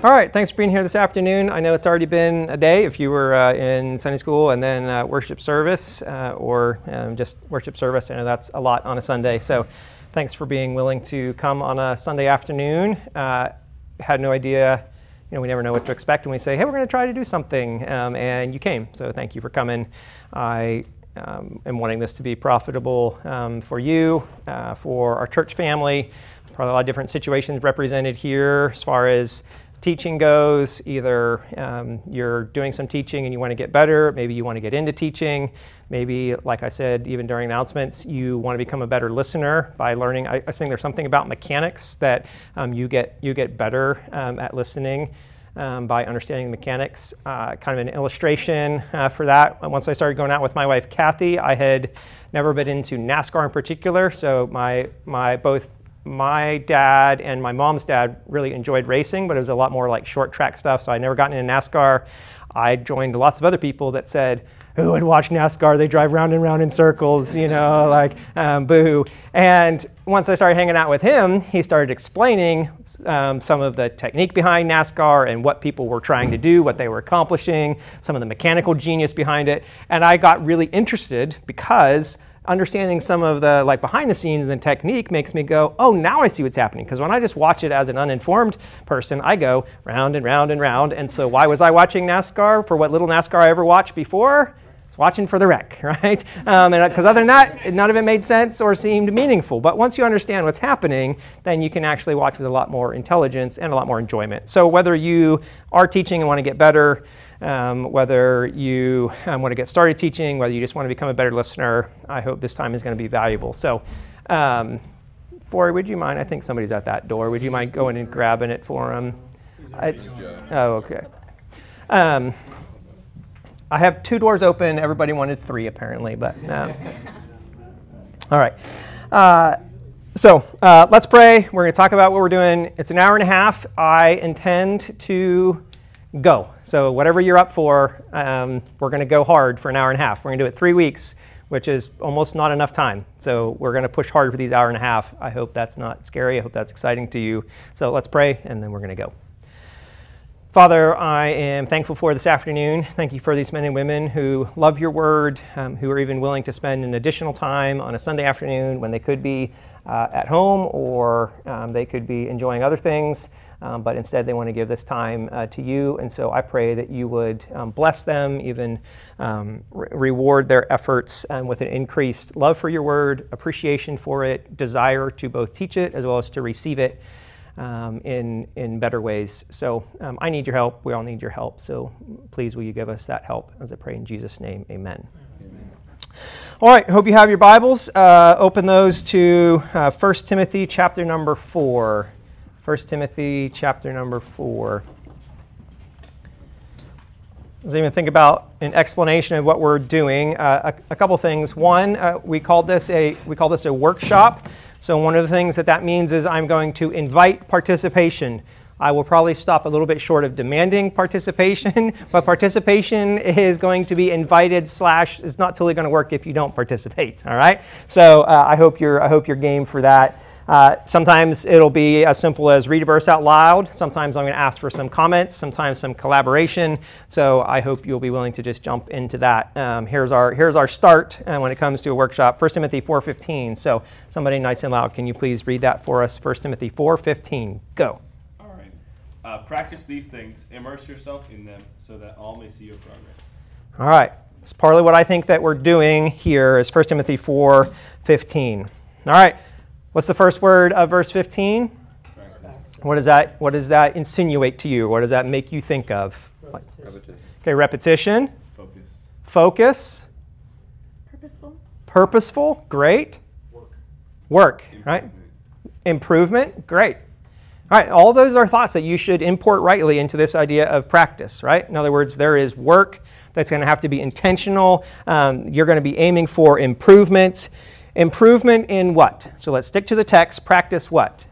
All right, thanks for being here this afternoon. I know it's already been a day if you were in Sunday school and then worship service or just worship service. I know that's a lot on a Sunday, so thanks for being willing to come on a Sunday afternoon. Had no idea, we never know what to expect when we say, hey, we're going to try to do something, and you came, so thank you for coming. I am wanting this to be profitable for you, for our church family. Probably a lot of different situations represented here as far as teaching goes. Either you're doing some teaching and you want to get better, maybe you want to get into teaching, maybe, like I said, even during announcements, you want to become a better listener by learning. I think there's something about mechanics that you get better at listening by understanding the mechanics. Kind of an illustration for that. Once I started going out with my wife, Kathy, I had never been into NASCAR in particular, so both my dad and my mom's dad really enjoyed racing, but it was a lot more like short track stuff, so I never gotten into NASCAR. I joined lots of other people that said, who would watch NASCAR? They drive round and round in circles, boo. And once I started hanging out with him, he started explaining some of the technique behind NASCAR and what people were trying to do, what they were accomplishing, some of the mechanical genius behind it. And I got really interested because understanding some of the behind the scenes and the technique makes me go, oh, now I see what's happening. Because when I just watch it as an uninformed person, I go round and round and round. And so why was I watching NASCAR? For what little NASCAR I ever watched before? I was watching for the wreck, right? Because other than that, none of it made sense or seemed meaningful. But once you understand what's happening, then you can actually watch with a lot more intelligence and a lot more enjoyment. So whether you are teaching and want to get better, whether you want to get started teaching, whether you just want to become a better listener, I hope this time is going to be valuable. So, Bory, would you mind? I think somebody's at that door. Would you mind going and grabbing it for them? Okay. I have 2 doors open. Everybody wanted 3 apparently, but all right. So let's pray. We're going to talk about what we're doing. It's an hour and a half. I intend to go. So whatever you're up for, we're going to go hard for an hour and a half. We're going to do it 3 weeks, which is almost not enough time. So we're going to push hard for these hour and a half. I hope that's not scary. I hope that's exciting to you. So let's pray, and then we're going to go. Father, I am thankful for this afternoon. Thank you for these men and women who love your word, who are even willing to spend an additional time on a Sunday afternoon when they could be at home or they could be enjoying other things. But instead they want to give this time to you. And so I pray that you would bless them, even reward their efforts with an increased love for your word, appreciation for it, desire to both teach it as well as to receive it in better ways. So I need your help. We all need your help. So please will you give us that help, as I pray in Jesus' name. Amen. All right, hope you have your Bibles. Open those to 1 Timothy chapter number 4. 1 Timothy chapter number 4. Let's even think about an explanation of what we're doing. A couple things. One, we call this a workshop. So one of the things that means is I'm going to invite participation. I will probably stop a little bit short of demanding participation, but participation is going to be invited / it's not totally going to work if you don't participate. All right. So I hope you're game for that. Sometimes it'll be as simple as read a verse out loud. Sometimes I'm going to ask for some comments, sometimes some collaboration. So I hope you'll be willing to just jump into that. Here's our start when it comes to a workshop. 1 Timothy 4:15. So somebody nice and loud, can you please read that for us? 1 Timothy 4:15. Go. All right. Practice these things. Immerse yourself in them so that all may see your progress. All right. It's partly what I think that we're doing here is 1 Timothy 4:15. All right. What's the first word of verse 15? Practice. What does that insinuate to you? What does that make you think of? Repetition. Okay, repetition. Focus. Purposeful. Great. Work. Right? Improvement. Great. All right, all those are thoughts that you should import rightly into this idea of practice, right? In other words, there is work that's going to have to be intentional. You're going to be aiming for improvement. Improvement in what? So let's stick to the text. Practice what?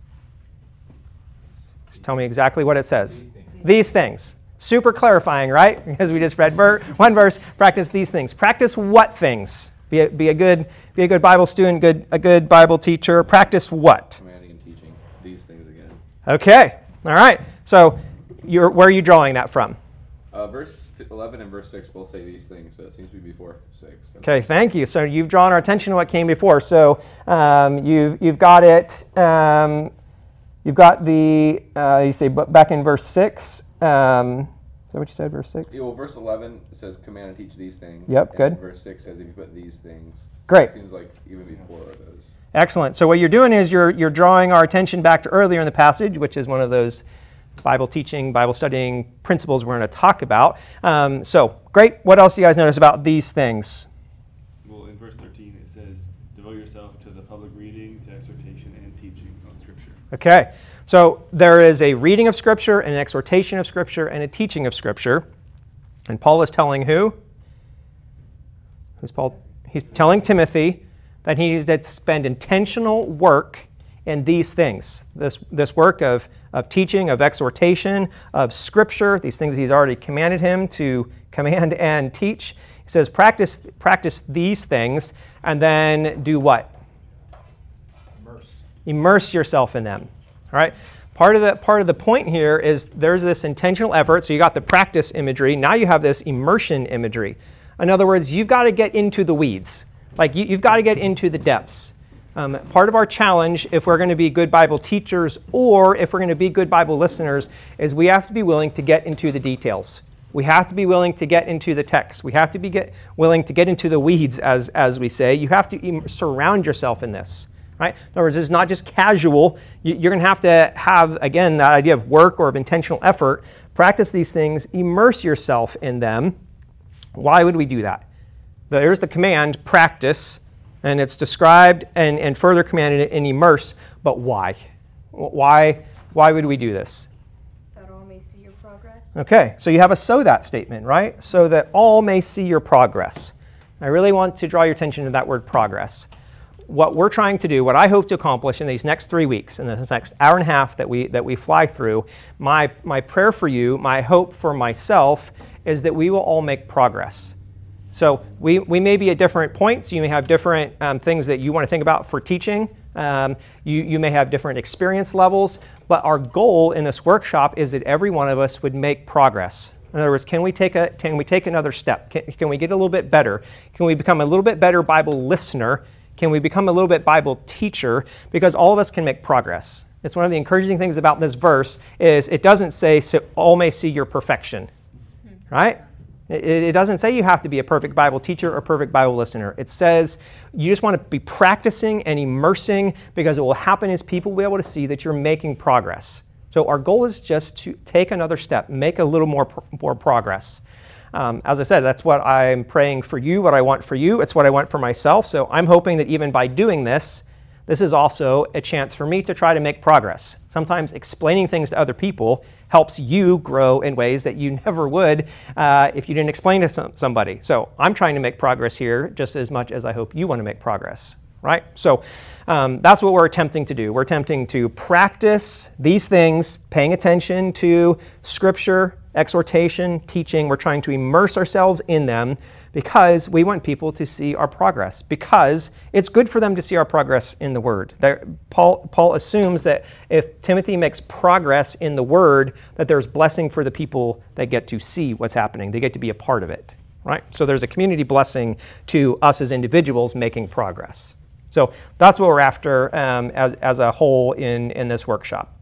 Just tell me exactly what it says. These things. Super clarifying, right? Because we just read one verse. Practice these things. Practice what things? Be a good Bible student, a good Bible teacher. Practice what? Commanding and teaching these things again. Okay. All right. So where are you drawing that from? Verse 11 and verse 6 both say these things, so it seems to be before 6. So. Okay, thank you. So you've drawn our attention to what came before. So you've got it. You've got the you say back in verse 6. Is that what you said? Verse 6. Yeah, well, verse 11 says, "Command and teach these things." Yep, and good. Verse 6 says, "If you put these things." Great. So it seems like even before those. Excellent. So what you're doing is you're drawing our attention back to earlier in the passage, which is one of those Bible teaching, Bible studying principles we're going to talk about. So great. What else do you guys notice about these things? Well, in verse 13 it says, "Devote yourself to the public reading, to exhortation, and teaching of Scripture." Okay. So there is a reading of Scripture, an exhortation of Scripture, and a teaching of Scripture. And Paul is telling who? Who's Paul? He's telling Timothy that he needs to spend intentional work in these things. This work of teaching, of exhortation, of Scripture, these things he's already commanded him to command and teach. He says, practice these things, and then do what? Immerse yourself in them. All right. Part of the point here is there's this intentional effort. So you got the practice imagery. Now you have this immersion imagery. In other words, you've got to get into the weeds. Like you've got to get into the depths. Part of our challenge, if we're going to be good Bible teachers or if we're going to be good Bible listeners, is we have to be willing to get into the details. We have to be willing to get into the text. We have to be willing to get into the weeds, as we say. You have to surround yourself in this. Right? In other words, it's not just casual. You're going to have, again, that idea of work or of intentional effort. Practice these things. Immerse yourself in them. Why would we do that? There's the command, practice, and it's described and further commanded in immerse. But why? Why would we do this? That all may see your progress. Okay, so you have a "so that" statement, right? So that all may see your progress. I really want to draw your attention to that word progress. What we're trying to do, what I hope to accomplish in these next 3 weeks, in this next hour and a half that we fly through, my prayer for you, my hope for myself, is that we will all make progress. So we may be at different points. You may have different things that you want to think about for teaching. You may have different experience levels, but our goal in this workshop is that every one of us would make progress. In other words, can we take another step? Can we get a little bit better? Can we become a little bit better Bible listener? Can we become a little bit Bible teacher? Because all of us can make progress. It's one of the encouraging things about this verse is it doesn't say, "So all may see your perfection," right? It doesn't say you have to be a perfect Bible teacher or perfect Bible listener. It says you just want to be practicing and immersing, because what will happen is people will be able to see that you're making progress. So our goal is just to take another step, make a little more progress. As I said, that's what I'm praying for you, what I want for you. It's what I want for myself. So I'm hoping that even by doing this, this is also a chance for me to try to make progress. Sometimes explaining things to other people helps you grow in ways that you never would if you didn't explain to somebody. So I'm trying to make progress here just as much as I hope you want to make progress, right? So that's what we're attempting to do. We're attempting to practice these things, paying attention to Scripture, exhortation, teaching. We're trying to immerse ourselves in them because we want people to see our progress, because it's good for them to see our progress in the Word. Paul assumes that if Timothy makes progress in the Word, that there's blessing for the people that get to see what's happening. They get to be a part of it, right? So there's a community blessing to us as individuals making progress. So that's what we're after as a whole in this workshop.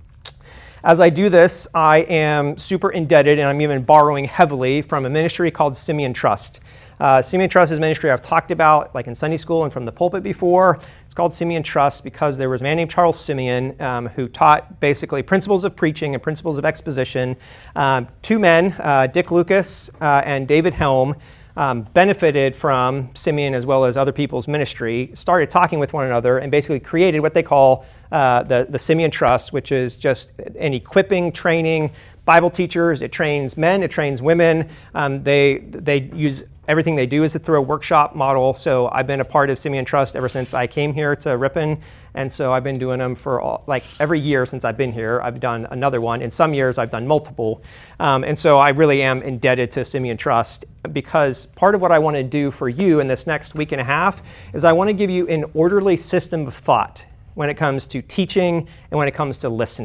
As I do this, I am super indebted, and I'm even borrowing heavily from a ministry called Simeon Trust. Simeon Trust is a ministry I've talked about like in Sunday school and from the pulpit before. It's called Simeon Trust because there was a man named Charles Simeon who taught basically principles of preaching and principles of exposition. Two men, Dick Lucas and David Helm, benefited from Simeon as well as other people's ministry, started talking with one another, and basically created what they call the Simeon Trust, which is just an equipping, training Bible teachers. It trains men, it trains women. They use everything they do is through a workshop model. So I've been a part of Simeon Trust ever since I came here to Ripon. And so I've been doing them for every year since I've been here. I've done another one. In some years, I've done multiple. And so I really am indebted to Simeon Trust, because part of what I want to do for you in this next week and a half is I want to give you an orderly system of thought when it comes to teaching and when it comes to listening.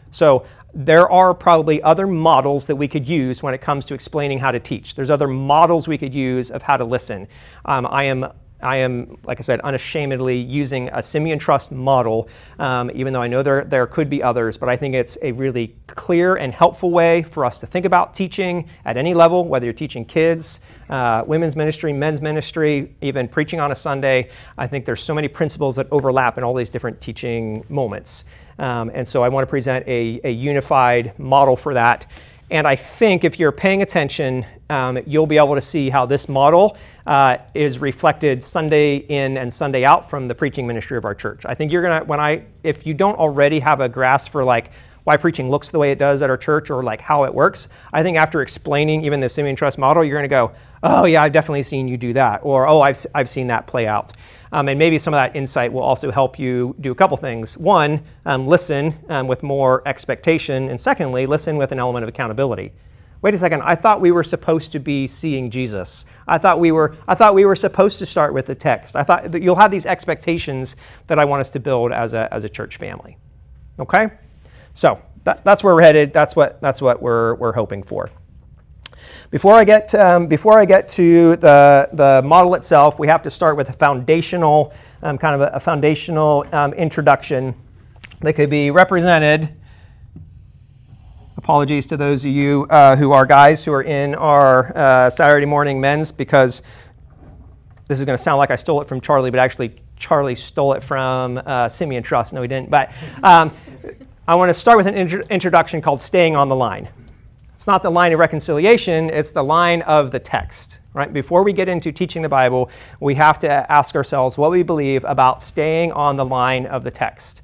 So there are probably other models that we could use when it comes to explaining how to teach. There's other models we could use of how to listen. I am, like I said, unashamedly using a Simeon Trust model, even though I know there could be others, but I think it's a really clear and helpful way for us to think about teaching at any level, whether you're teaching kids, women's ministry, men's ministry, even preaching on a Sunday. I think there's so many principles that overlap in all these different teaching moments. And so I want to present a unified model for that. And I think if you're paying attention, you'll be able to see how this model is reflected Sunday in and Sunday out from the preaching ministry of our church. I think you're gonna, if you don't already have a grasp for like why preaching looks the way it does at our church or like how it works, I think after explaining even the Simeon Trust model, you're gonna go, oh yeah, I've definitely seen you do that, or oh, I've seen that play out. And maybe some of that insight will also help you do a couple things. One, listen with more expectation, and secondly, listen with an element of accountability. Wait a second, I thought we were supposed to be seeing Jesus. I thought we were supposed to start with the text. I thought that you'll have these expectations that I want us to build as a church family. Okay? So that's where we're headed. That's what we're hoping for. Before I get to the model itself, we have to start with a foundational foundational introduction that could be represented. Apologies to those of you who are guys who are in our Saturday morning men's, because this is going to sound like I stole it from Charlie, but actually Charlie stole it from Simeon Trust. No, he didn't. But I want to start with an introduction called Staying on the Line. It's not the line of reconciliation, it's the line of the text. Right? Before we get into teaching the Bible, we have to ask ourselves what we believe about staying on the line of the text.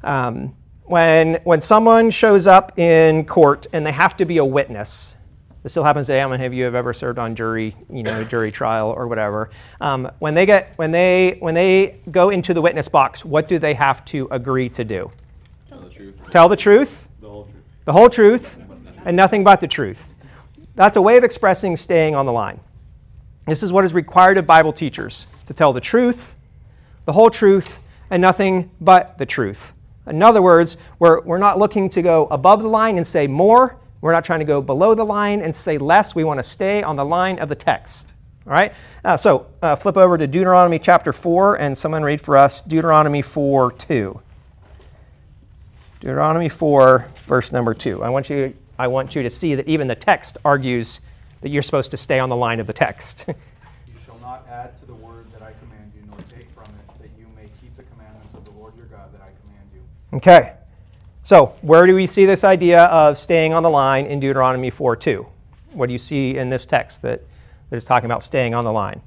When someone shows up in court and they have to be a witness, this still happens today. How many of you have ever served on jury trial or whatever? When they go into the witness box, what do they have to agree to do? Tell the truth. Tell the truth. The whole truth. The whole truth, and nothing but the truth. That's a way of expressing staying on the line. This is what is required of Bible teachers, to tell the truth, the whole truth, and nothing but the truth. In other words, we're not looking to go above the line and say more. We're not trying to go below the line and say less. We want to stay on the line of the text. All right? So flip over to Deuteronomy chapter 4, and someone read for us Deuteronomy 4:2. Deuteronomy 4, verse number 2. I want you to see that even the text argues that you're supposed to stay on the line of the text. You shall not add to the word that I command you, nor take from it, that you may keep the commandments of the Lord your God that I command you. Okay. So where do we see this idea of staying on the line in Deuteronomy 4:2? What do you see in this text that is talking about staying on the line?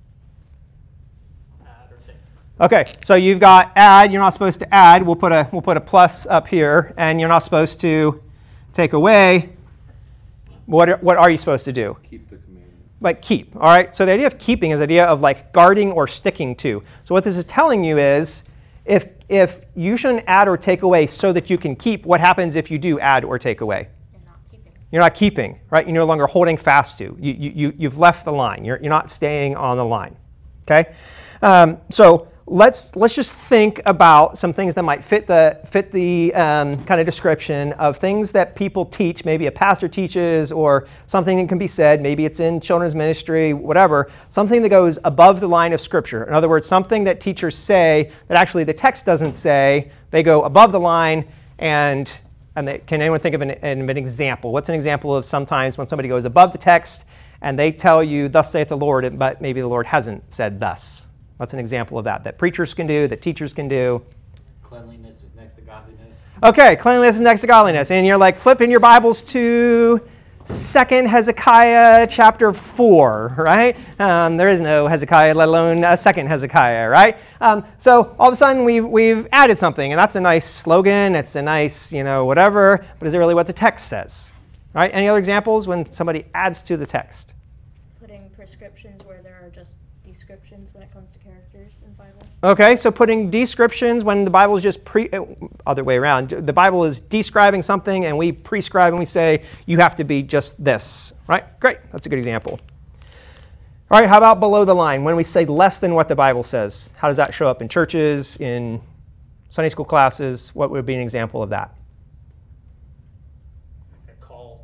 Okay, so you've got add. You're not supposed to add. We'll put a plus up here, and you're not supposed to take away. What are you supposed to do? Keep the commandment. Like keep. All right. So the idea of keeping is the idea of like guarding or sticking to. So what this is telling you is, if you shouldn't add or take away so that you can keep, what happens if you do add or take away? You're not keeping. You're not keeping, right? You're no longer holding fast to. You've left the line. You're not staying on the line. Okay. So let's just think about some things that might fit the kind of description of things that people teach. Maybe a pastor teaches, or something that can be said. Maybe it's in children's ministry, whatever. Something that goes above the line of Scripture. In other words, something that teachers say that actually the text doesn't say. They go above the line, and can anyone think of an example? What's an example of sometimes when somebody goes above the text and they tell you, "Thus saith the Lord," but maybe the Lord hasn't said thus? What's an example of that preachers can do, that teachers can do? Cleanliness is next to godliness. Okay, cleanliness is next to godliness. And you're like flipping your Bibles to 2 Hezekiah chapter 4, right? There is no Hezekiah, let alone a 2 Hezekiah, right? So all of a sudden we've added something, and that's a nice slogan, it's a nice, whatever, but is it really what the text says? All right, any other examples when somebody adds to the text? Putting prescriptions where there are just descriptions when it comes to characters in the Bible. Okay, so putting descriptions when the Bible is just other way around. The Bible is describing something and we prescribe and we say, you have to be just this, right? Great, that's a good example. All right, how about below the line? When we say less than what the Bible says, how does that show up in churches, in Sunday school classes? What would be an example of that?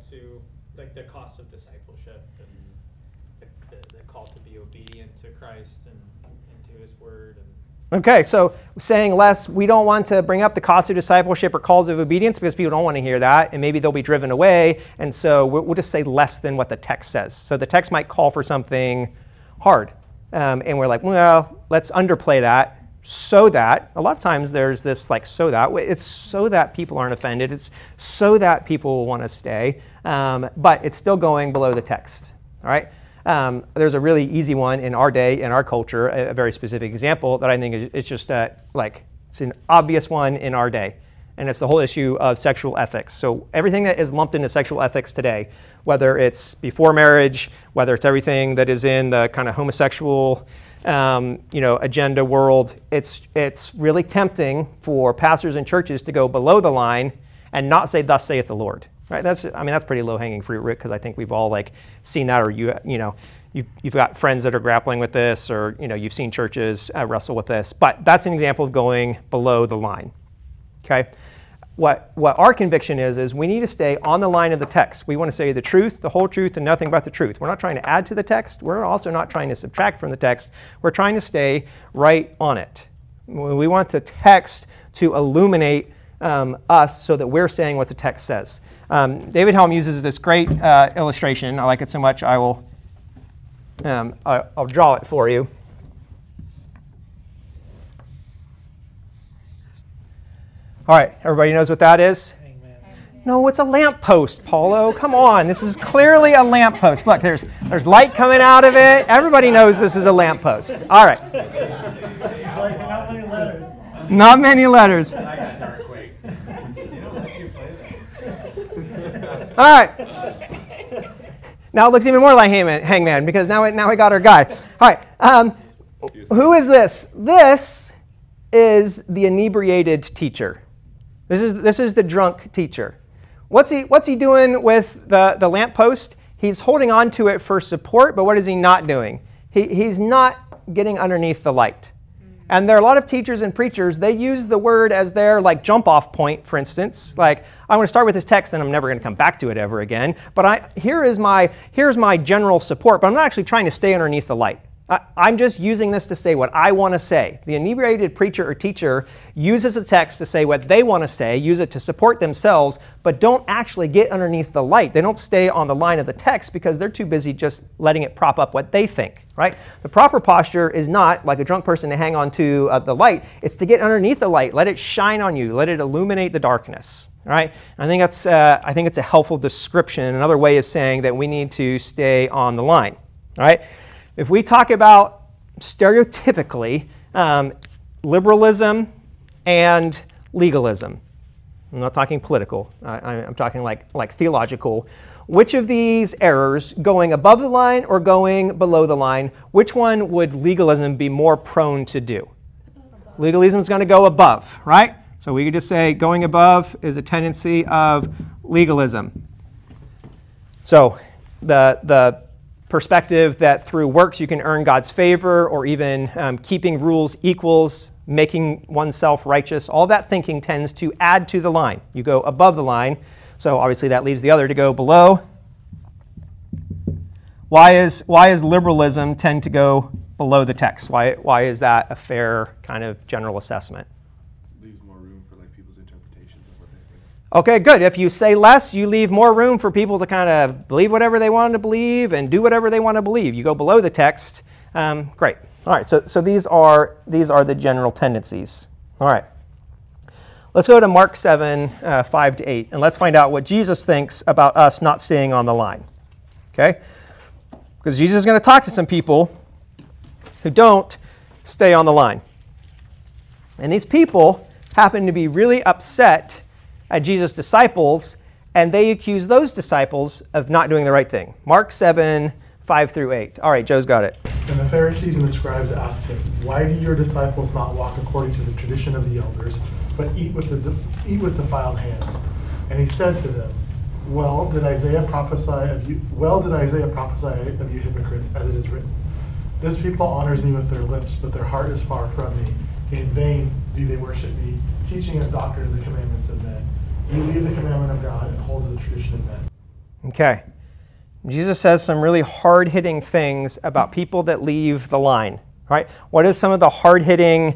to like the cost of discipleship and the call to be obedient to Christ and to His Word. Okay, so saying less, we don't want to bring up the cost of discipleship or calls of obedience because people don't want to hear that, and maybe they'll be driven away, and so we'll just say less than what the text says. So the text might call for something hard, and we're like, well, let's underplay that so that, a lot of times there's this like so that, it's so that people aren't offended, it's so that people will want to stay, but it's still going below the text, all right? There's a really easy one in our day, in our culture, a very specific example that I think is just it's an obvious one in our day. And it's the whole issue of sexual ethics. So everything that is lumped into sexual ethics today, whether it's before marriage, whether it's everything that is in the kind of homosexual agenda world, it's really tempting for pastors and churches to go below the line and not say, "Thus saith the Lord." Right? That's pretty low-hanging fruit, Rick, because I think we've all seen that, or you've got friends that are grappling with this, or you've seen churches wrestle with this. But that's an example of going below the line. Okay, what our conviction is we need to stay on the line of the text. We want to say the truth, the whole truth, and nothing but the truth. We're not trying to add to the text. We're also not trying to subtract from the text. We're trying to stay right on it. We want the text to illuminate us so that we're saying what the text says. David Helm uses this great illustration. I like it so much I'll draw it for you. All right, everybody knows what that is? Amen. No, it's a lamppost, Paulo. Come on, this is clearly a lamppost. Look, there's light coming out of it. Everybody knows this is a lamppost. All right. Not many letters. Not many letters. I got dark quick. All right. Now it looks even more like Hangman because now we got our guy. All right. Who is this? This is the inebriated teacher. This is the drunk teacher. What's he doing with the lamppost? He's holding on to it for support, but what is he not doing? He's not getting underneath the light. And there are a lot of teachers and preachers, they use the word as their jump off point, for instance. Like, I'm going to start with this text and I'm never going to come back to it ever again. But here's my general support, but I'm not actually trying to stay underneath the light. I'm just using this to say what I want to say. The inebriated preacher or teacher uses a text to say what they want to say, use it to support themselves, but don't actually get underneath the light. They don't stay on the line of the text because they're too busy just letting it prop up what they think, right? The proper posture is not like a drunk person to hang on to the light. It's to get underneath the light. Let it shine on you. Let it illuminate the darkness, all right? I think it's a helpful description, another way of saying that we need to stay on the line, all right? If we talk about stereotypically liberalism and legalism, I'm not talking political, I'm talking like theological, which of these errors, going above the line or going below the line, which one would legalism be more prone to do? Legalism is going to go above, right? So we could just say going above is a tendency of legalism. So the perspective that through works you can earn God's favor, or even keeping rules equals making oneself righteous, all that thinking tends to add to the line. You go above the line, so obviously that leaves the other to go below. Why is liberalism tend to go below the text? Why is that a fair kind of general assessment? Leaves more room for people's interpretations of what they think. Okay, good. If you say less, you leave more room for people to kind of believe whatever they want to believe and do whatever they want to believe. You go below the text. Great. All right, so these are the general tendencies. All right. Let's go to Mark 7, 5-8, and let's find out what Jesus thinks about us not staying on the line. Okay? Because Jesus is going to talk to some people who don't stay on the line. And these people happen to be really upset at Jesus' disciples, and they accuse those disciples of not doing the right thing. Mark 7, 5-8. All right, Joe's got it. And the Pharisees and the scribes asked him, "Why do your disciples not walk according to the tradition of the elders, but eat with defiled hands?" And he said to them, Well did Isaiah prophesy of you hypocrites, as it is written, This people honors me with their lips, but their heart is far from me. In vain do they worship me, teaching as doctrines the commandments of men. You leave the commandment of God and hold to the tradition of men. Okay. Jesus says some really hard-hitting things about people that leave the line, right? What is some of the hard-hitting,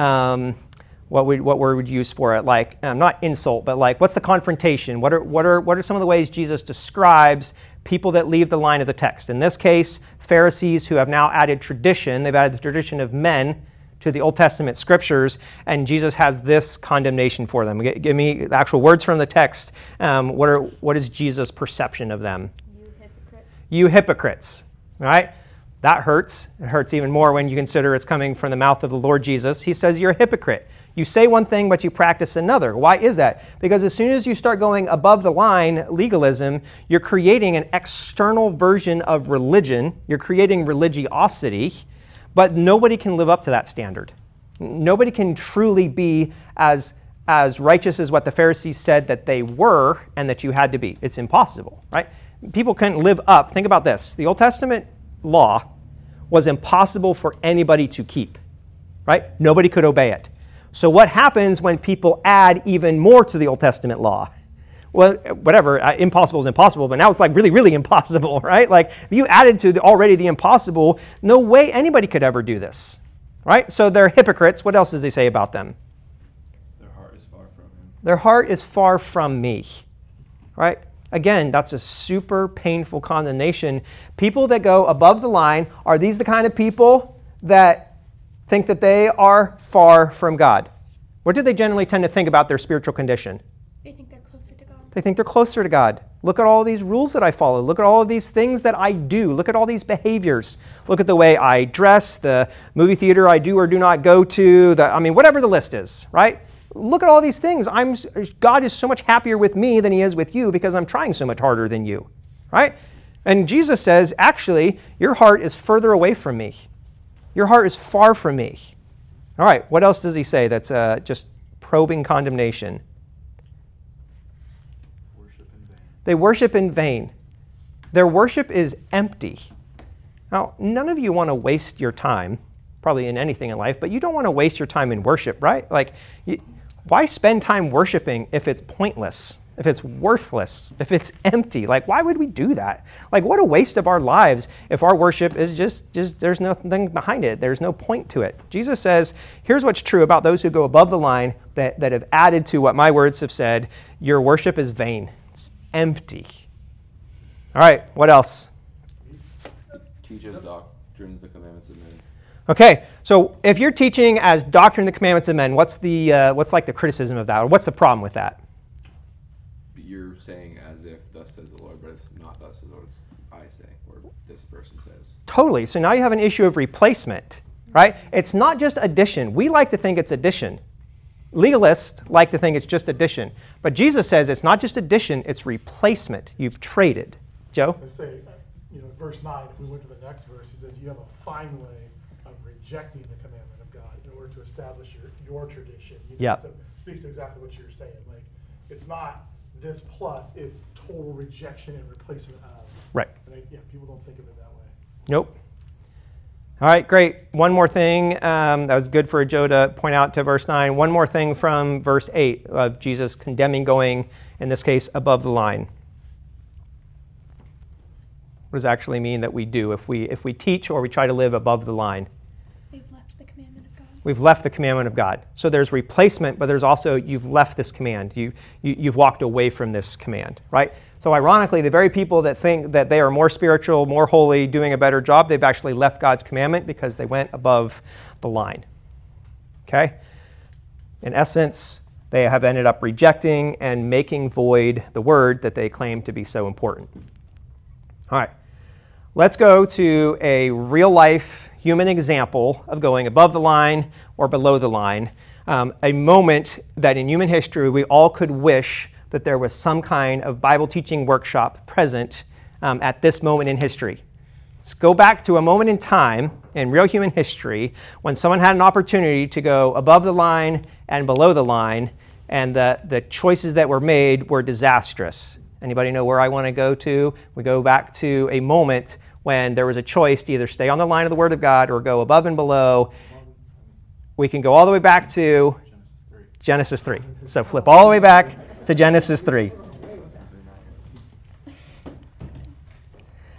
what word would you use for it? Like, not insult, but like, what's the confrontation? What are some of the ways Jesus describes people that leave the line of the text? In this case, Pharisees who have now added tradition. They've added the tradition of men to the Old Testament scriptures, and Jesus has this condemnation for them. Give me the actual words from the text. What is Jesus' perception of them? You hypocrites, right? That hurts. It hurts even more when you consider it's coming from the mouth of the Lord Jesus. He says you're a hypocrite. You say one thing, but you practice another. Why is that? Because as soon as you start going above the line, legalism, you're creating an external version of religion. You're creating religiosity, but nobody can live up to that standard. Nobody can truly be as righteous as what the Pharisees said that they were and that you had to be. It's impossible, right? People couldn't live up. Think about this. The Old Testament law was impossible for anybody to keep, right? Nobody could obey it. So what happens when people add even more to the Old Testament law? Well, whatever, impossible is impossible, but now it's like really, really impossible, right? Like if you added to already the impossible, no way anybody could ever do this, right? So they're hypocrites. What else does he say about them? Their heart is far from him. Their heart is far from me, right? Again, that's a super painful condemnation. People that go above the line, are these the kind of people that think that they are far from God? What do they generally tend to think about their spiritual condition? They think they're closer to God. They think they're closer to God. Look at all these rules that I follow. Look at all of these things that I do. Look at all these behaviors. Look at the way I dress, the movie theater I do or do not go to, whatever the list is, right? Look at all these things. God is so much happier with me than he is with you because I'm trying so much harder than you, right? And Jesus says, actually, your heart is further away from me. Your heart is far from me. All right, what else does he say that's just probing condemnation? Worship in vain. They worship in vain. Their worship is empty. Now, none of you want to waste your time, probably in anything in life, but you don't want to waste your time in worship, right? Like, why spend time worshiping if it's pointless, if it's worthless, if it's empty? Like, why would we do that? Like, what a waste of our lives if our worship is just there's nothing behind it. There's no point to it. Jesus says, here's what's true about those who go above the line that have added to what my words have said. Your worship is vain. It's empty. All right, what else? Teaches doctrines, the commandments of men. Okay, so if you're teaching as doctrine the commandments of men, what's like the criticism of that, or what's the problem with that? You're saying as if thus says the Lord, but it's not thus says the Lord, it's I say, or this person says. Totally. So now you have an issue of replacement, right? It's not just addition. We like to think it's addition. Legalists like to think it's just addition. But Jesus says it's not just addition, it's replacement. You've traded. Joe? Let's say, verse 9, if we went to the next verse, he says, you have a fine way of rejecting the commandment of God in order to establish your tradition. Yep. It speaks to exactly what you're saying. Like, it's not this plus, it's total rejection and replacement of. Right. And people don't think of it that way. Nope. All right, great. One more thing. That was good for Joe to point out to verse 9. One more thing from verse 8 of Jesus condemning going, in this case, above the line. What does it actually mean that we do if we teach or we try to live above the line? They've left the commandment of God. We've left the commandment of God. So there's replacement, but there's also you've left this command. You've walked away from this command, right? So ironically, the very people that think that they are more spiritual, more holy, doing a better job, they've actually left God's commandment because they went above the line. Okay? In essence, they have ended up rejecting and making void the word that they claim to be so important. All right. Let's go to a real-life human example of going above the line or below the line. A moment that in human history we all could wish that there was some kind of Bible teaching workshop present at this moment in history. Let's go back to a moment in time in real human history when someone had an opportunity to go above the line and below the line, and the choices that were made were disastrous. Anybody know where I want to go to? We go back to a moment when there was a choice to either stay on the line of the Word of God or go above and below. We can go all the way back to Genesis 3. So flip all the way back to Genesis 3.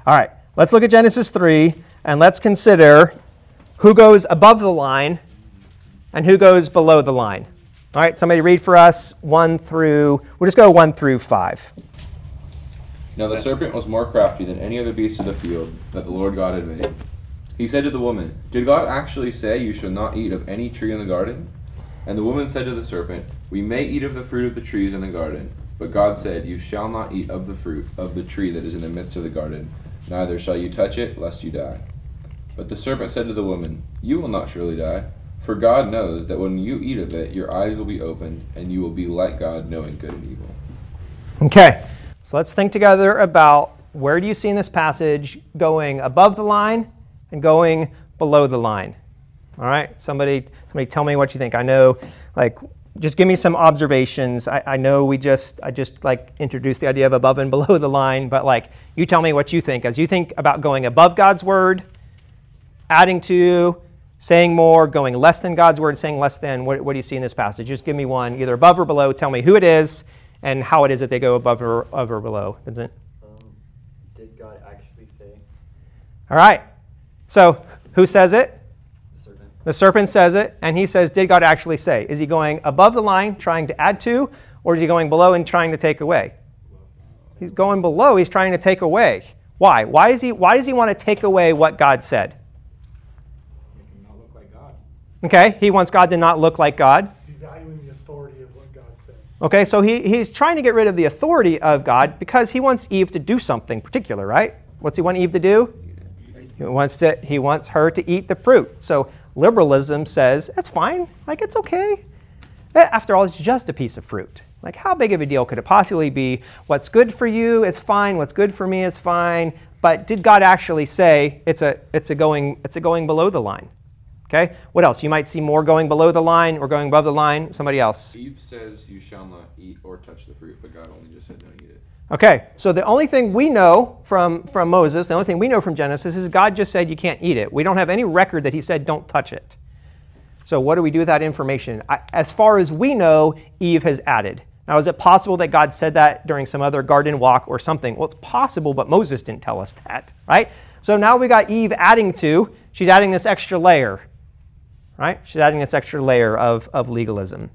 All right, let's look at Genesis 3, and let's consider who goes above the line and who goes below the line. All right, somebody read for us we'll just go 1 through 5. Now the serpent was more crafty than any other beast of the field that the Lord God had made. He said to the woman, "Did God actually say you shall not eat of any tree in the garden?" And the woman said to the serpent, "We may eat of the fruit of the trees in the garden. But God said, You shall not eat of the fruit of the tree that is in the midst of the garden, neither shall you touch it, lest you die." But the serpent said to the woman, "You will not surely die, for God knows that when you eat of it, your eyes will be opened, and you will be like God, knowing good and evil." Okay, so let's think together about where do you see in this passage going above the line and going below the line. All right, somebody tell me what you think. I know, just give me some observations. I know I just introduced the idea of above and below the line, but you tell me what you think. As you think about going above God's word, adding to, saying more, going less than God's word, saying less than, what do you see in this passage? Just give me one, either above or below. Tell me who it is and how it is that they go above or below. Vincent? Did God actually say? All right. So who says it? The serpent. The serpent says it, and he says, did God actually say? Is he going above the line, trying to add to, or is he going below and trying to take away? He's going below. He's trying to take away. Why? Why does he want to take away what God said? Make him not look like God. Okay, he wants God to not look like God. Devaluing the authority of what God said. Okay, so he's trying to get rid of the authority of God because he wants Eve to do something particular, right? What's he want Eve to do? He wants her to eat the fruit. So liberalism says, that's fine, it's okay. After all, it's just a piece of fruit. How big of a deal could it possibly be? What's good for you is fine, what's good for me is fine, but did God actually say it's a going below the line? Okay, what else? You might see more going below the line or going above the line. Somebody else. Eve says, "You shall not eat or touch the fruit," but God only just said, "Don't eat it." Okay, so the only thing we know from Moses, the only thing we know from Genesis is God just said you can't eat it. We don't have any record that he said don't touch it. So what do we do with that information? As far as we know, Eve has added. Now, is it possible that God said that during some other garden walk or something? Well, it's possible, but Moses didn't tell us that, right? So now we got Eve adding to, she's adding this extra layer, right? She's adding this extra layer of legalism.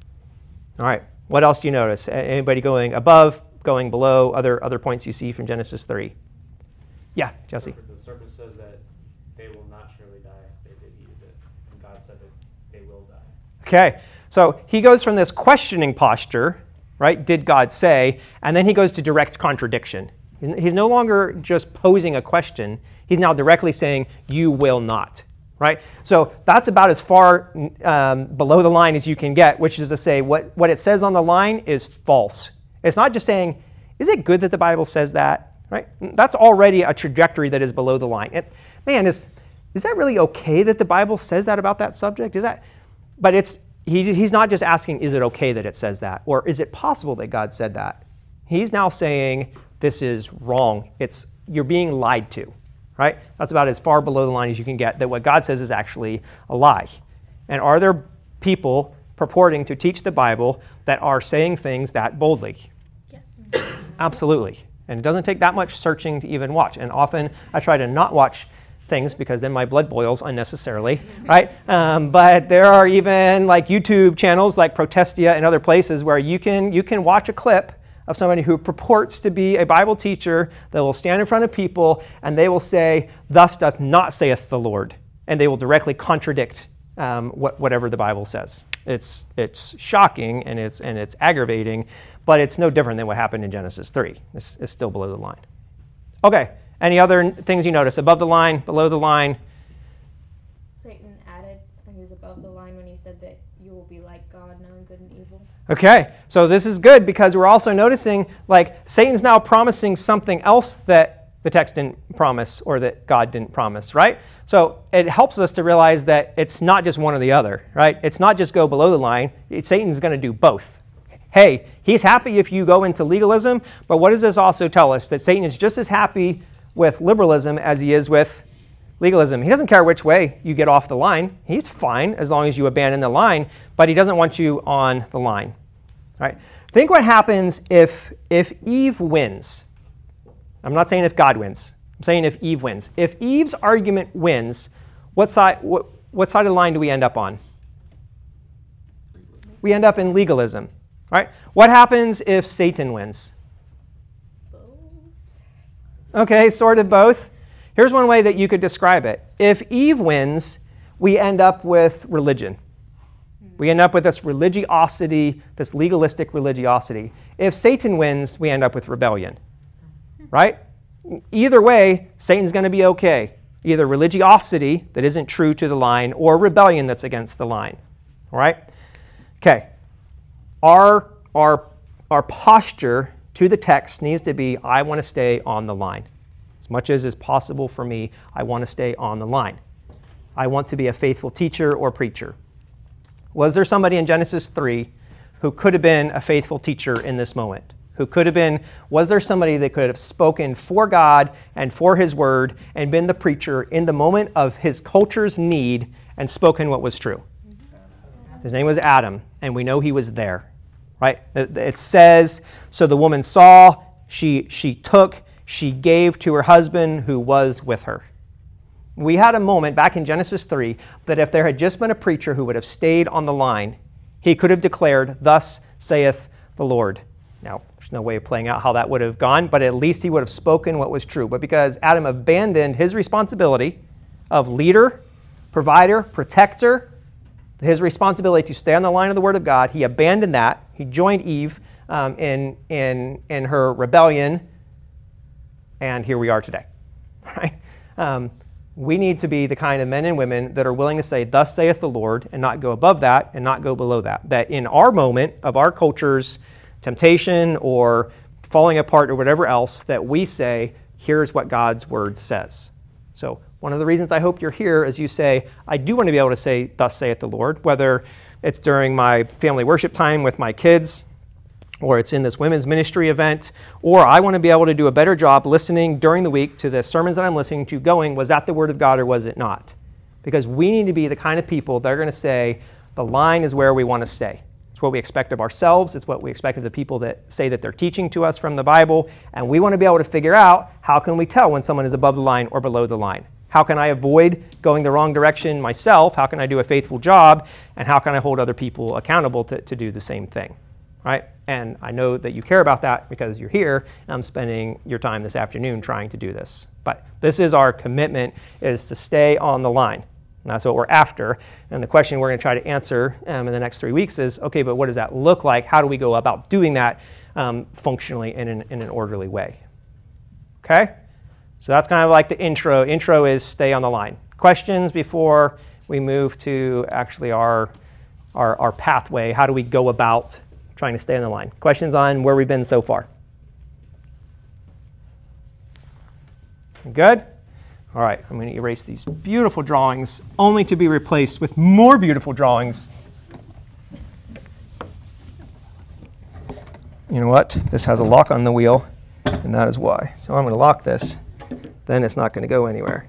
All right, what else do you notice? Anybody going above, going below, other points you see from Genesis 3? Yeah, Jesse. The serpent says that they will not surely die if they did eat of it, and God said that they will die. Okay, so he goes from this questioning posture, right? Did God say? And then he goes to direct contradiction. He's no longer just posing a question. He's now directly saying, you will not, right? So that's about as far below the line as you can get, which is to say what it says on the line is false. It's not just saying, is it good that the Bible says that, right? That's already a trajectory that is below the line. Is that really okay that the Bible says that about that subject? But he's not just asking, is it okay that it says that? Or is it possible that God said that? He's now saying, this is wrong. You're being lied to, right? That's about as far below the line as you can get, that what God says is actually a lie. And are there people purporting to teach the Bible that are saying things that boldly? Yes. Absolutely. And it doesn't take that much searching to even watch. And often I try to not watch things because then my blood boils unnecessarily, right? But there are even YouTube channels like Protestia and other places where you can watch a clip of somebody who purports to be a Bible teacher that will stand in front of people and they will say, "Thus doth not saith the Lord," and they will directly contradict whatever the Bible says. It's shocking and it's aggravating, but it's no different than what happened in Genesis 3. It's still below the line. Okay, any other things you notice? Above the line, below the line? Satan added, and he was above the line when he said that you will be like God, knowing good and evil. Okay, so this is good because we're also noticing Satan's now promising something else that the text didn't promise or that God didn't promise, right? So it helps us to realize that it's not just one or the other, right? It's not just go below the line. Satan's going to do both. Hey, he's happy if you go into legalism, but what does this also tell us? That Satan is just as happy with liberalism as he is with legalism. He doesn't care which way you get off the line. He's fine as long as you abandon the line, but he doesn't want you on the line, right? Think what happens if Eve wins. I'm not saying if God wins. I'm saying if Eve wins. If Eve's argument wins, what side of the line do we end up on? We end up in legalism, right? What happens if Satan wins? Okay, sort of both. Here's one way that you could describe it. If Eve wins, we end up with religion. We end up with this religiosity, this legalistic religiosity. If Satan wins, we end up with rebellion, right? Either way, Satan's going to be okay. Either religiosity that isn't true to the line or rebellion that's against the line, all right? Okay, our posture to the text needs to be, I want to stay on the line. As much as is possible for me, I want to stay on the line. I want to be a faithful teacher or preacher. Was there somebody in Genesis 3 who could have been a faithful teacher in this moment? Was there somebody that could have spoken for God and for his word and been the preacher in the moment of his culture's need and spoken what was true? His name was Adam, and we know he was there, right? It says, so the woman saw, she took, she gave to her husband who was with her. We had a moment back in Genesis 3 that if there had just been a preacher who would have stayed on the line, he could have declared, thus saith the Lord. Now, there's no way of playing out how that would have gone, but at least he would have spoken what was true. But because Adam abandoned his responsibility of leader, provider, protector, his responsibility to stay on the line of the Word of God, he abandoned that. He joined Eve in her rebellion, and here we are today. Right? We need to be the kind of men and women that are willing to say, thus saith the Lord, and not go above that and not go below that. That in our moment of our culture's temptation or falling apart or whatever else, that we say, here's what God's word says. So one of the reasons I hope you're here is you say, I do want to be able to say, thus saith the Lord, whether it's during my family worship time with my kids, or it's in this women's ministry event, or I want to be able to do a better job listening during the week to the sermons that I'm listening to going, was that the word of God or was it not? Because we need to be the kind of people that are going to say, the line is where we want to stay. It's what we expect of ourselves. It's what we expect of the people that say that they're teaching to us from the Bible. And we want to be able to figure out, how can we tell when someone is above the line or below the line? How can I avoid going the wrong direction myself? How can I do a faithful job? And how can I hold other people accountable to do the same thing? Right? And I know that you care about that because you're here, and I'm spending your time this afternoon trying to do this. But this is our commitment, is to stay on the line. And that's what we're after. And the question we're going to try to answer in the next 3 weeks is, okay, but what does that look like? How do we go about doing that functionally in an orderly way? Okay? So that's kind of like the intro. Intro is stay on the line. Questions before we move to actually our pathway? How do we go about trying to stay on the line? Questions on where we've been so far? Good? All right, I'm going to erase these beautiful drawings, only to be replaced with more beautiful drawings. You know what? This has a lock on the wheel, and that is why. So I'm going to lock this. Then it's not going to go anywhere.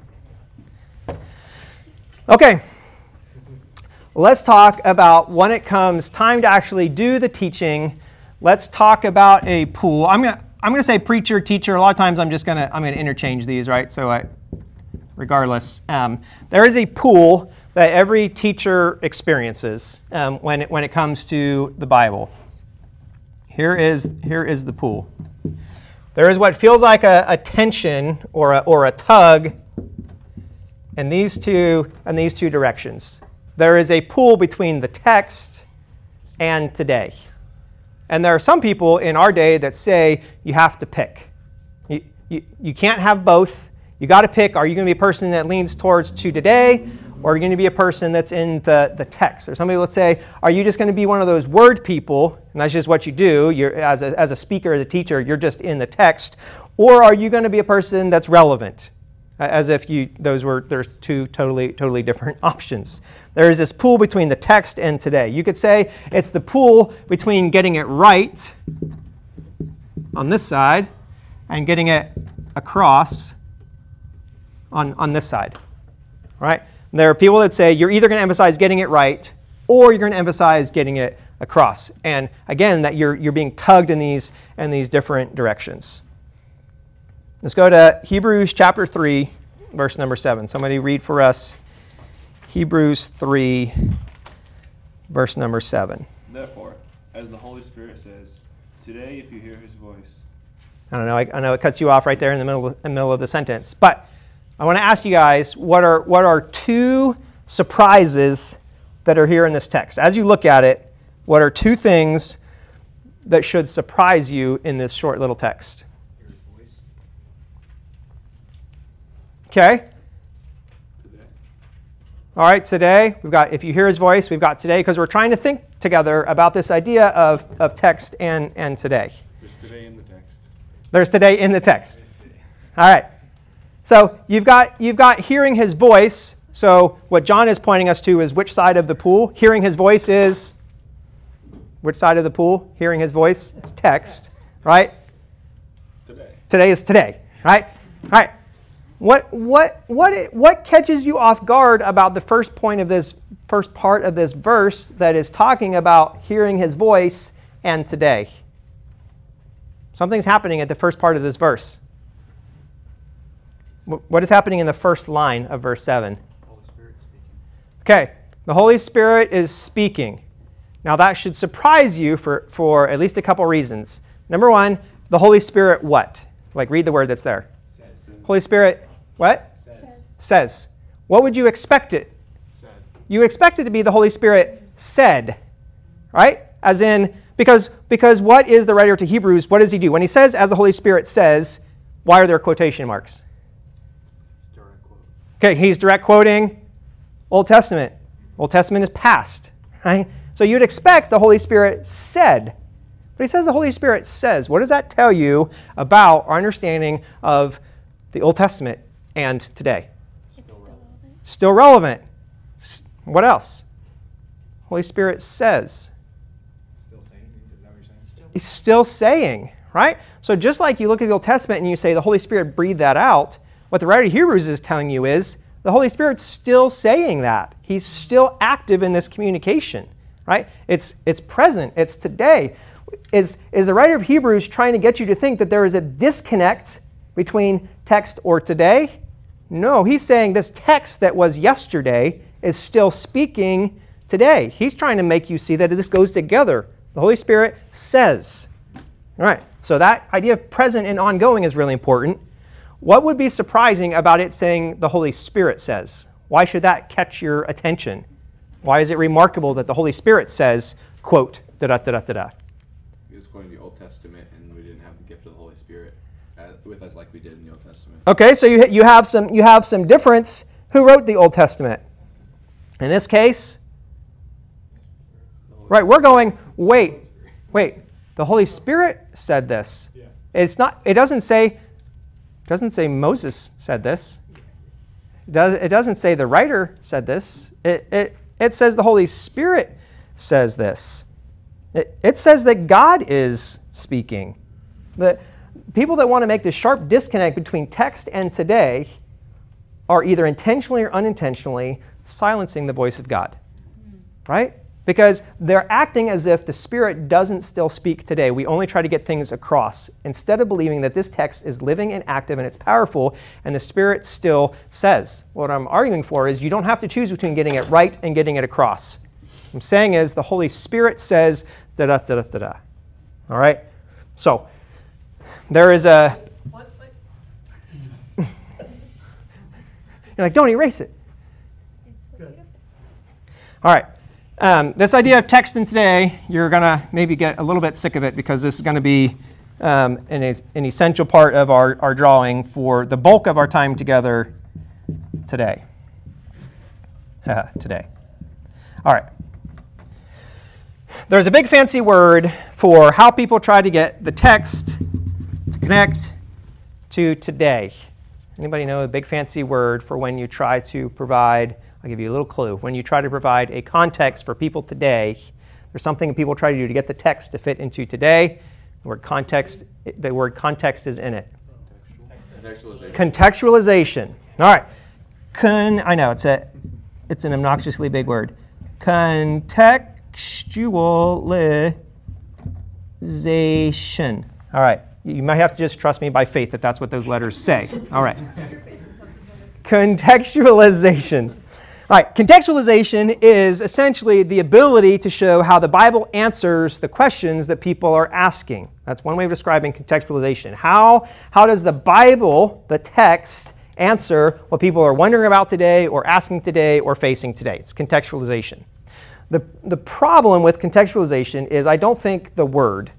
Okay. Let's talk about when it comes time to actually do the teaching. Let's talk about a pool. I'm going to say preacher, teacher. A lot of times I'm going to interchange these, right? So regardless, there is a pool that every teacher experiences when it comes to the Bible. Here is the pool. There is what feels like a tension or a tug in these two directions. There is a pull between the text and today. And there are some people in our day that say you have to pick. You can't have both. You got to pick. Are you going to be a person that leans towards to today, or are you going to be a person that's in the text? Or some people would say, are you just going to be one of those word people, and that's just what you do. You're as a speaker, as a teacher, you're just in the text. Or are you going to be a person that's relevant? As if there's two totally different options. There is this pool between the text and today. You could say it's the pool between getting it right on this side and getting it across on this side. Right? There are people that say you're either going to emphasize getting it right or you're going to emphasize getting it across. And again, that you're being tugged in these different directions. Let's go to Hebrews chapter 3, verse number 7. Somebody read for us Hebrews 3, verse number 7. Therefore, as the Holy Spirit says, today if you hear his voice. I don't know. I know it cuts you off right there in the middle of the sentence. But I want to ask you guys, what are two surprises that are here in this text? As you look at it, what are two things that should surprise you in this short little text? Hear his voice. Okay. Today. All right, today, we've got, if you hear his voice, we've got today, because we're trying to think together about this idea of text and today. There's today in the text. There's today in the text. All right. So you've got hearing his voice. So what John is pointing us to is which side of the pool? Hearing his voice is which side of the pool? Hearing his voice? It's text, right? Today. Today is today, right? All right. What catches you off guard about the first part of this verse that is talking about hearing his voice and today? Something's happening at the first part of this verse. What is happening in the first line of verse 7? Holy Spirit speaking. Okay, the Holy Spirit is speaking. Now that should surprise you for at least a couple reasons. Number one, the Holy Spirit what? Like read the word that's there. Says. Holy Spirit what? Says. What would you expect it? Said. You expect it to be the Holy Spirit said, right? As in, because what is the writer to Hebrews, what does he do? When he says, as the Holy Spirit says, why are there quotation marks? Direct quote. Okay, he's direct quoting Old Testament. Old Testament is past, right? So you'd expect the Holy Spirit said. But he says the Holy Spirit says. What does that tell you about our understanding of the Old Testament and today? Still relevant. What else? Holy Spirit says. Still saying? Is that what you're saying? He's still saying, right? So just like you look at the Old Testament and you say the Holy Spirit breathed that out, what the writer of Hebrews is telling you is the Holy Spirit's still saying that. He's still active in this communication, right? It's present. It's today. Is the writer of Hebrews trying to get you to think that there is a disconnect between text or today? No, he's saying this text that was yesterday is still speaking today. He's trying to make you see that this goes together. The Holy Spirit says. All right, so that idea of present and ongoing is really important. What would be surprising about it saying the Holy Spirit says? Why should that catch your attention? Why is it remarkable that the Holy Spirit says, quote, da-da-da-da-da-da? He was quoting the Old Testament, and we didn't have the gift of the Holy Spirit with us like we did in the Old Testament. Okay, so you have some difference. Who wrote the Old Testament? In this case, right? We're going. Wait. The Holy Spirit said this. Yeah. It's not. It doesn't say Moses said this. It doesn't say the writer said this. It says the Holy Spirit says this. It says that God is speaking. The people that want to make this sharp disconnect between text and today are either intentionally or unintentionally silencing the voice of God, right? Because they're acting as if the Spirit doesn't still speak today. We only try to get things across instead of believing that this text is living and active and it's powerful and the Spirit still says. What I'm arguing for is you don't have to choose between getting it right and getting it across. What I'm saying is the Holy Spirit says da-da-da-da-da-da. All right? So there is a... You're like, don't erase it. All right. This idea of text and today, you're going to maybe get a little bit sick of it because this is going to be an essential part of our drawing for the bulk of our time together today. Today. All right. There's a big fancy word for how people try to get the text to connect to today. Anybody know a big fancy word for when you try to provide, I'll give you a little clue, when you try to provide a context for people today, there's something people try to do to get the text to fit into today. The word context is in it. Contextualization. Contextualization. All right. I know, it's an obnoxiously big word. Contextualization. All right. You might have to just trust me by faith that that's what those letters say. All right. Contextualization. All right, contextualization is essentially the ability to show how the Bible answers the questions that people are asking. That's one way of describing contextualization. How does the Bible, the text, answer what people are wondering about today or asking today or facing today? It's contextualization. The problem with contextualization is I don't think that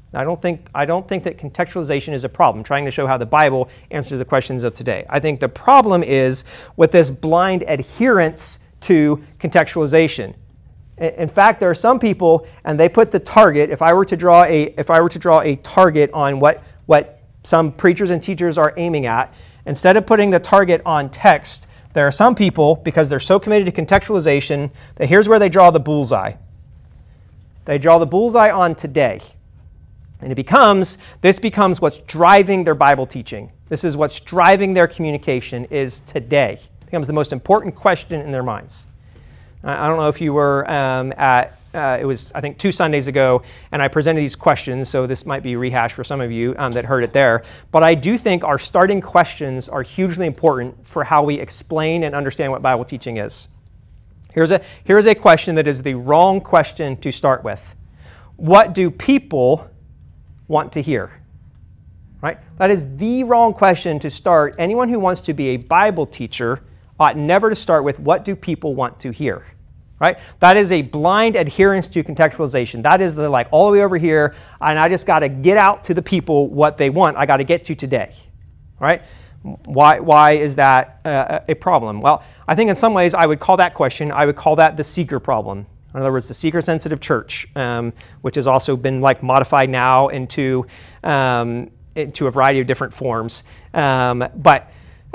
contextualization is a problem, trying to show how the Bible answers the questions of today. I think the problem is with this blind adherence to contextualization. In fact, there are some people, and they put the target. If I were to draw a target on what some preachers and teachers are aiming at, instead of putting the target on text, there are some people, because they're so committed to contextualization, that here's where they draw the bullseye. They draw the bullseye on today. And this becomes what's driving their Bible teaching. This is what's driving their communication is today. It becomes the most important question in their minds. I don't know if you were it was, I think, 2 Sundays ago, and I presented these questions, so this might be rehashed for some of you that heard it there. But I do think our starting questions are hugely important for how we explain and understand what Bible teaching is. Here's a question that is the wrong question to start with. What do people want to hear? Right? That is the wrong question to start. Anyone who wants to be a Bible teacher ought never to start with what do people want to hear. Right? That is a blind adherence to contextualization. That is all the way over here, and I just got to get out to the people what they want. I got to get to today. Right? Why is that a problem? Well, I think in some ways I would call that the seeker problem. In other words, the seeker-sensitive church, which has also been modified now into a variety of different forms. But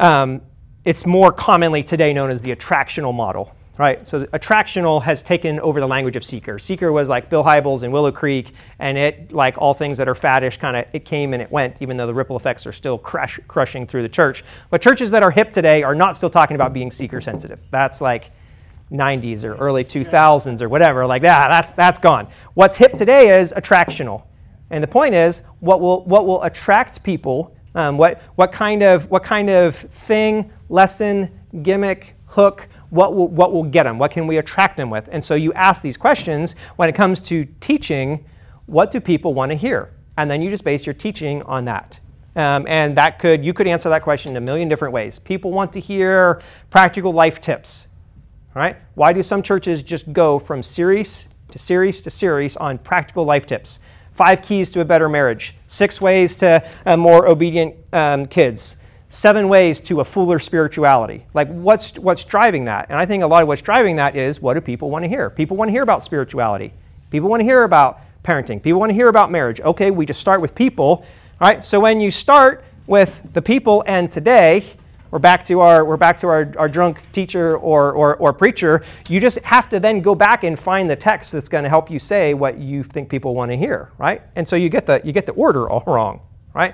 it's more commonly today known as the attractional model. Right, so attractional has taken over the language of seeker. Seeker was like Bill Hybels in Willow Creek, and it, like all things that are faddish, it came and it went, even though the ripple effects are still crushing through the church. But churches that are hip today are not still talking about being seeker sensitive. That's like 90s or early 2000s or whatever, like that's gone. What's hip today is attractional, and the point is what will attract people. What kind of thing, lesson, gimmick, hook. What will get them? What can we attract them with? And so you ask these questions when it comes to teaching. What do people want to hear? And then you just base your teaching on that. And you could answer that question in a million different ways. People want to hear practical life tips, right? Why do some churches just go from series to series to series on practical life tips? 5 keys to a better marriage. 6 ways to more obedient kids. 7 ways to a fuller spirituality. What's driving that? And I think a lot of what's driving that is, what do people want to hear? People want to hear about spirituality. People want to hear about parenting. People want to hear about marriage. Okay, we just start with people, right? So when you start with the people and today, we're back to our drunk teacher or preacher, you just have to then go back and find the text that's going to help you say what you think people want to hear, right? And so you get the order all wrong, right?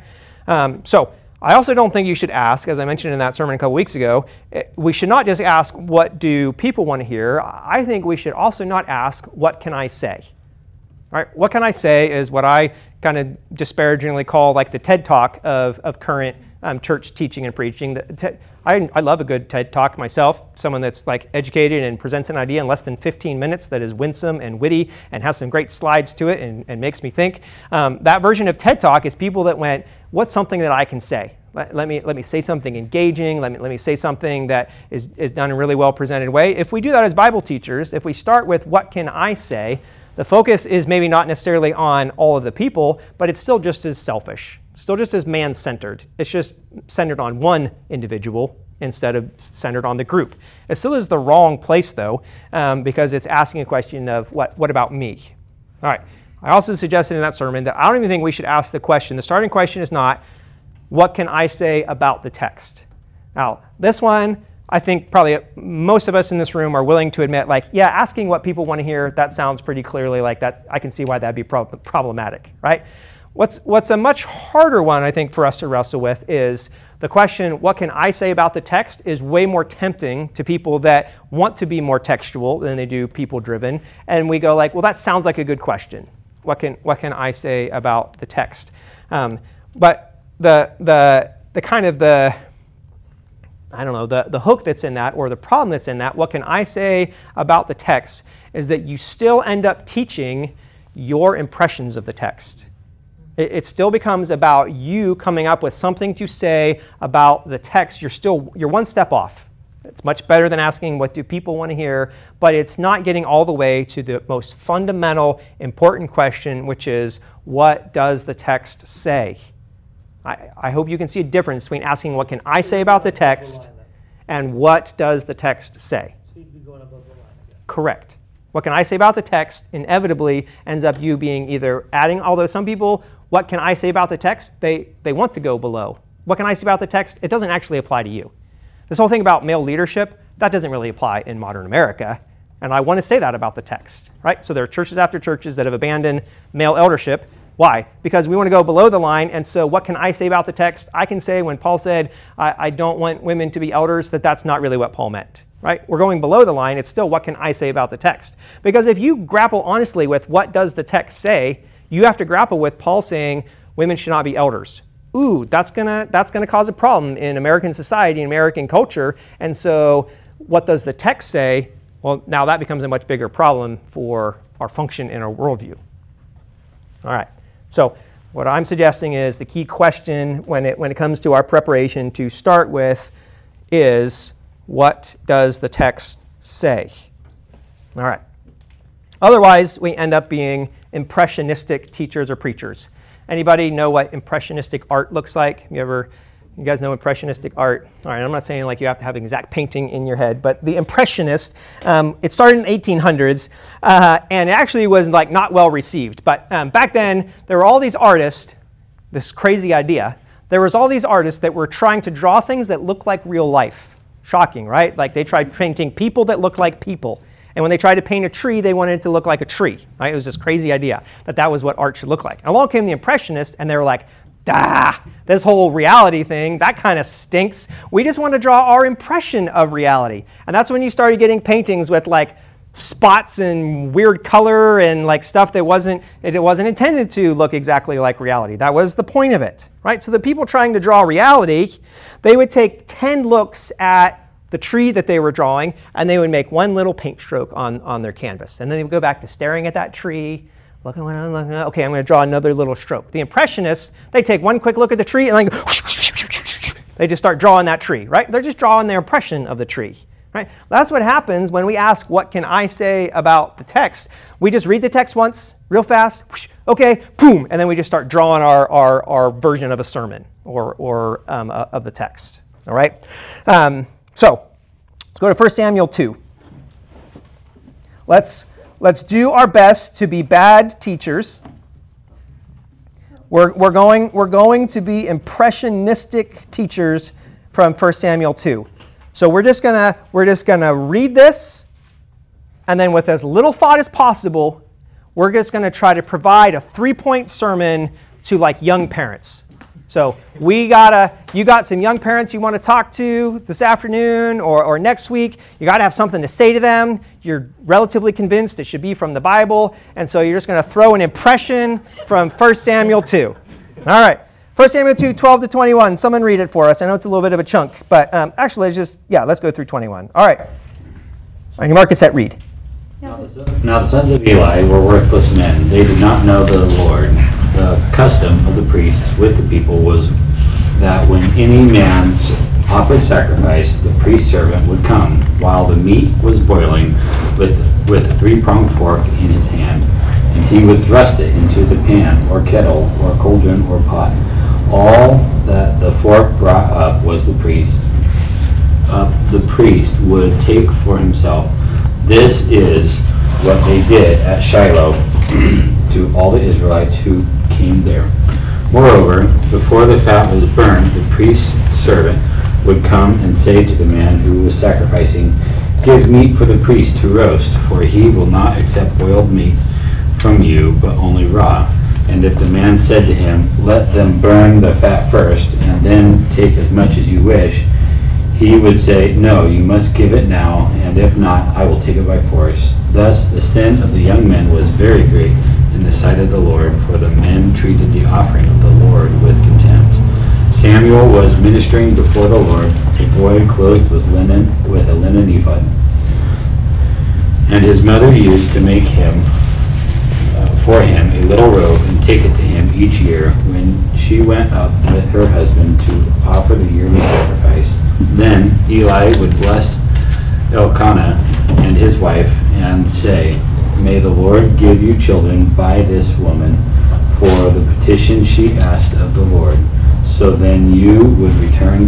So I also don't think you should ask, as I mentioned in that sermon a couple weeks ago, we should not just ask, what do people want to hear? I think we should also not ask, what can I say? Right? What can I say is what I kind of disparagingly call the TED Talk of current church teaching and preaching. I love a good TED Talk myself, someone that's educated and presents an idea in less than 15 minutes that is winsome and witty and has some great slides to it and makes me think. That version of TED Talk is people that went, what's something that I can say? Let me say something engaging. Let me say something that is done in a really well presented way. If we do that as Bible teachers, if we start with what can I say, the focus is maybe not necessarily on all of the people, but it's still just as selfish, still just as man-centered. It's just centered on one individual instead of centered on the group. It still is the wrong place, though, because it's asking a question of what about me? All right. I also suggested in that sermon that I don't even think we should ask the question. The starting question is not, what can I say about the text? Now, this one, I think probably most of us in this room are willing to admit, asking what people want to hear, that sounds pretty clearly like that. I can see why that'd be problematic, right? What's a much harder one, I think, for us to wrestle with is the question, what can I say about the text, is way more tempting to people that want to be more textual than they do people-driven. And we go well, that sounds like a good question. What can I say about the text? But the kind of the hook that's in that, or the problem that's in that, what can I say about the text, is that you still end up teaching your impressions of the text. It still becomes about you coming up with something to say about the text. You're one step off. It's much better than asking what do people want to hear, but it's not getting all the way to the most fundamental, important question, which is, what does the text say? I hope you can see a difference between asking what can I say about the text and what does the text say. So you'd be going above the line again. Correct. What can I say about the text inevitably ends up you being either adding, although some people, what can I say about the text, they want to go below. What can I say about the text? It doesn't actually apply to you. This whole thing about male leadership, that doesn't really apply in modern America. And I want to say that about the text, right? So there are churches after churches that have abandoned male eldership. Why? Because we want to go below the line, and so what can I say about the text? I can say when Paul said, I don't want women to be elders, that's not really what Paul meant, right? We're going below the line. It's still what can I say about the text? Because if you grapple honestly with what does the text say, you have to grapple with Paul saying women should not be elders. Ooh, that's gonna cause a problem in American society, American culture, and so what does the text say? Well, now that becomes a much bigger problem for our function in our worldview. All right. So what I'm suggesting is the key question when it comes to our preparation to start with is, what does the text say? All right. Otherwise, we end up being impressionistic teachers or preachers. Anybody know what impressionistic art looks like? You guys know impressionistic art? All right, I'm not saying like you have to have an exact painting in your head, but the Impressionist, it started in the 1800s, and it actually was like not well received. But back then, there were all these artists, this crazy idea, there was all these artists that were trying to draw things that looked like real life. Shocking, right? Like they tried painting people that looked like people. And when they tried to paint a tree, they wanted it to look like a tree, right? It was this crazy idea that was what art should look like. And along came the Impressionists, and they were like, this whole reality thing, that kind of stinks. We just want to draw our impression of reality. And that's when you started getting paintings with like spots and weird color and like stuff that wasn't intended to look exactly like reality. That was the point of it, right? So the people trying to draw reality, they would take 10 looks at the tree that they were drawing, and they would make one little paint stroke on their canvas. And then they would go back to staring at that tree, looking what I'm looking at. Okay, I'm going to draw another little stroke. The Impressionists, they take one quick look at the tree and then they just start drawing that tree, right? They're just drawing their impression of the tree, right? That's what happens when we ask, what can I say about the text? We just read the text once, real fast, okay, boom, and then we just start drawing our version of a sermon or of the text, all right? So let's go to 1 Samuel 2. Let's do our best to be bad teachers. We're going to be impressionistic teachers from 1 Samuel 2. So we're just gonna read this, and then with as little thought as possible, we're just gonna try to provide a 3-point sermon to like young parents. So you got some young parents you want to talk to this afternoon or next week. You got to have something to say to them. You're relatively convinced it should be from the Bible. And so you're just going to throw an impression from 1 Samuel 2. All right. 1 Samuel 2, 12 to 21. Someone read it for us. I know it's a little bit of a chunk, but actually let's go through 21. All right. On your mark, set, read. Now the sons of Eli were worthless men. They did not know the Lord. The custom of the priests with the people was that when any man offered sacrifice, the priest servant would come while the meat was boiling with a 3-pronged fork in his hand, and he would thrust it into the pan or kettle or cauldron or pot. All that the fork brought up was the priest. The priest would take for himself. This is what they did at Shiloh to all the Israelites who came there. Moreover, before the fat was burned, the priest's servant would come and say to the man who was sacrificing, "Give meat for the priest to roast, for he will not accept boiled meat from you, but only raw." And if the man said to him, "Let them burn the fat first, and then take as much as you wish," he would say, "No, you must give it now, and if not, I will take it by force." Thus the sin of the young men was very great in the sight of the Lord, for the men treated the offering of the Lord with contempt. Samuel was ministering before the Lord, a boy clothed with a linen ephod. And his mother used to make him for him a little robe and take it to him each year when she went up with her husband to offer the yearly sacrifice. Then Eli would bless Elkanah and his wife and say, "May the Lord give you children by this woman for the petition she asked of the Lord." So then they would return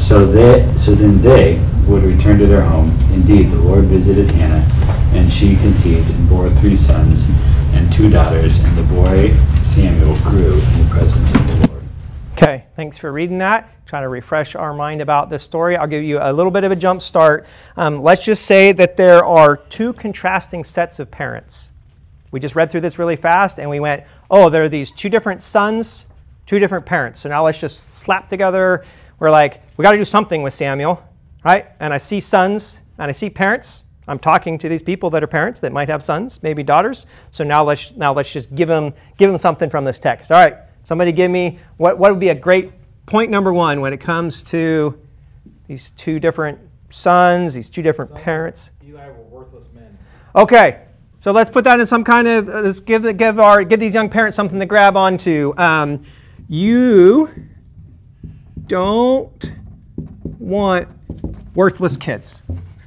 to their home. Indeed, the Lord visited Hannah, and she conceived and bore 3 sons and 2 daughters, and the boy Samuel grew in the presence of the Lord. Okay, thanks for reading that. Trying to refresh our mind about this story. I'll give you a little bit of a jump start. Let's just say that there are 2 contrasting sets of parents. We just read through this really fast, and we went, oh, there are these 2 different sons, 2 different parents. So now let's just slap together. We're like, we got to do something with Samuel, right? And I see sons, and I see parents. I'm talking to these people that are parents that might have sons, maybe daughters. So now let's just give them something from this text. All right, somebody give me what would be a great point number 1 when it comes to these 2 different sons, these 2 different parents. Eli were worthless men. Okay, so let's put that in some kind of, let's give these young parents something to grab onto. You don't want worthless kids.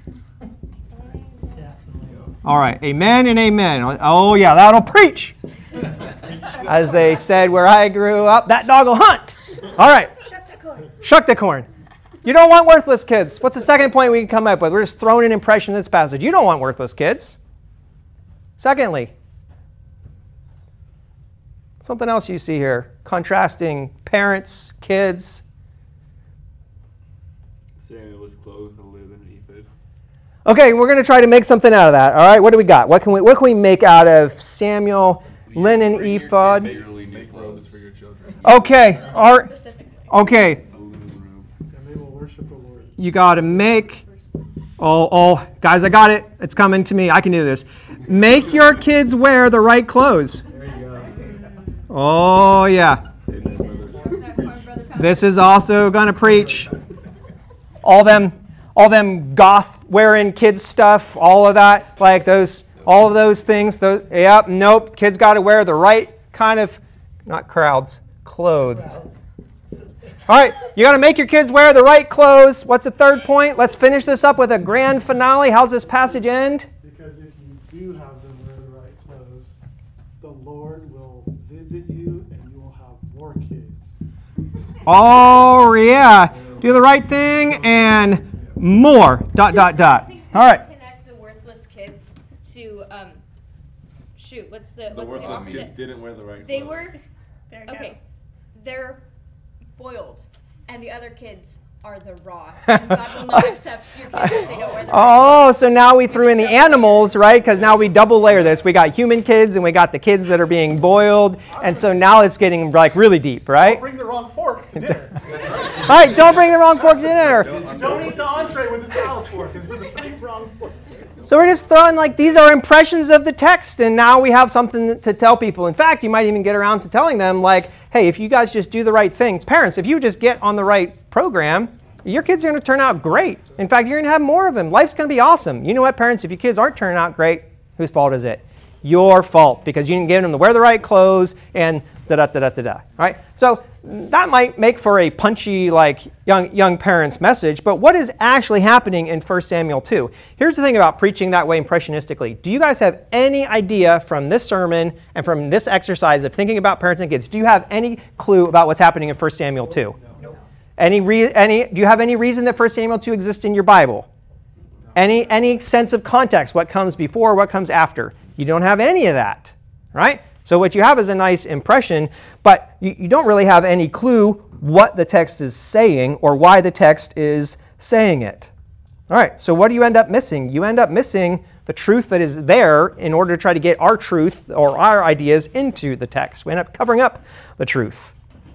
All right, amen and amen. Oh yeah, that'll preach. As they said where I grew up, that dog will hunt. All right. Shuck the corn. You don't want worthless kids. What's the second point we can come up with? We're just throwing an impression in this passage. You don't want worthless kids. Secondly, something else you see here, contrasting parents, kids. Samuel was clothed with a linen ephod. Okay, we're going to try to make something out of that. All right, what do we got? What can we make out of Samuel, linen ephod? Make robes for your children. Okay, okay. A linen robe. And they will worship the Lord. You got to make. Oh, guys, I got it. It's coming to me. I can do this. Make your kids wear the right clothes. There you go. Oh yeah. This is also going to preach. All them goth wearing kids stuff, all of that, like all of those things. Nope. Kids got to wear the right kind of, not crowds, clothes. All right, you got to make your kids wear the right clothes. What's the third point? Let's finish this up with a grand finale. How's this passage end? Because if you do have them wear the right clothes, the Lord will visit you and you will have more kids. Oh, yeah. Do the right thing and more. ... All right. Connect the worthless kids to what's the worthless opposite? kids didn't wear the right They clothes. were they're boiled, and the other kids are the raw. And God will not accept your kids if they don't wear the right Oh, so now we threw in the animals, right? Because now we double layer this. We got human kids and we got the kids that are being boiled. And so now it's getting like really deep, right? Don't bring the wrong fork to dinner. All right, don't bring the wrong fork to dinner. Don't eat the entree with the salad fork because there's 3 wrong forks. So we're just throwing like these are impressions of the text, and now we have something to tell people. In fact, you might even get around to telling them like, hey, if you guys just do the right thing, parents, if you just get on the right program, your kids are going to turn out great. In fact, you're going to have more of them. Life's going to be awesome. You know what, parents? If your kids aren't turning out great, whose fault is it? Your fault, because you didn't get them to wear the right clothes and da-da-da-da-da-da. All right? So that might make for a punchy, like, young parents' message, but what is actually happening in 1 Samuel 2? Here's the thing about preaching that way impressionistically. Do you guys have any idea from this sermon and from this exercise of thinking about parents and kids, do you have any clue about what's happening in 1 Samuel 2? No. Do you have any reason that 1 Samuel 2 exists in your Bible? Any sense of context, what comes before, what comes after? You don't have any of that, right? So what you have is a nice impression, but you don't really have any clue what the text is saying or why the text is saying it. All right, so what do you end up missing? You end up missing the truth that is there in order to try to get our truth or our ideas into the text. We end up covering up the truth.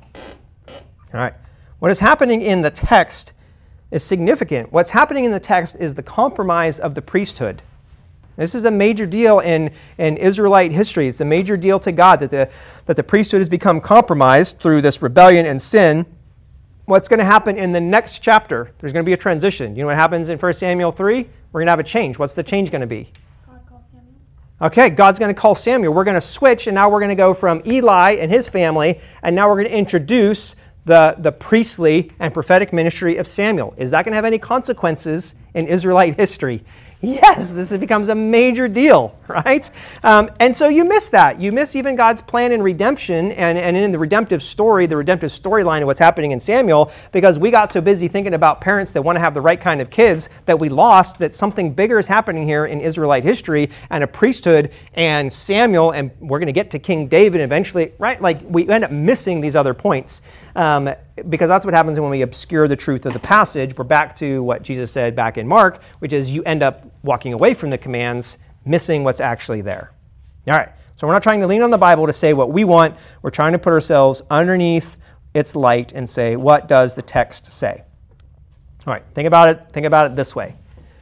All right, what is happening in the text is significant. What's happening in the text is the compromise of the priesthood. This is a major deal in Israelite history. It's a major deal to God that the priesthood has become compromised through this rebellion and sin. what's going to happen in the next chapter? There's going to be a transition. You know what happens in 1 Samuel 3? We're going to have a change. What's the change going to be? God calls Samuel. Okay, God's going to call Samuel. We're going to switch, and now we're going to go from Eli and his family, and now we're going to introduce the priestly and prophetic ministry of Samuel. Is that going to have any consequences in Israelite history? Yes, this becomes a major deal, right? And so you miss that. You miss even God's plan in redemption and in the redemptive story, the redemptive storyline of what's happening in Samuel, because we got so busy thinking about parents that want to have the right kind of kids that we lost that something bigger is happening here in Israelite history and a priesthood and Samuel, and we're going to get to King David eventually, right? Like we end up missing these other points. Because that's what happens when we obscure the truth of the passage. We're back to what Jesus said back in Mark, which is you end up walking away from the commands, missing what's actually there. All right, so we're not trying to lean on the Bible to say what we want. We're trying to put ourselves underneath its light and say, what does the text say? All right, think about it this way.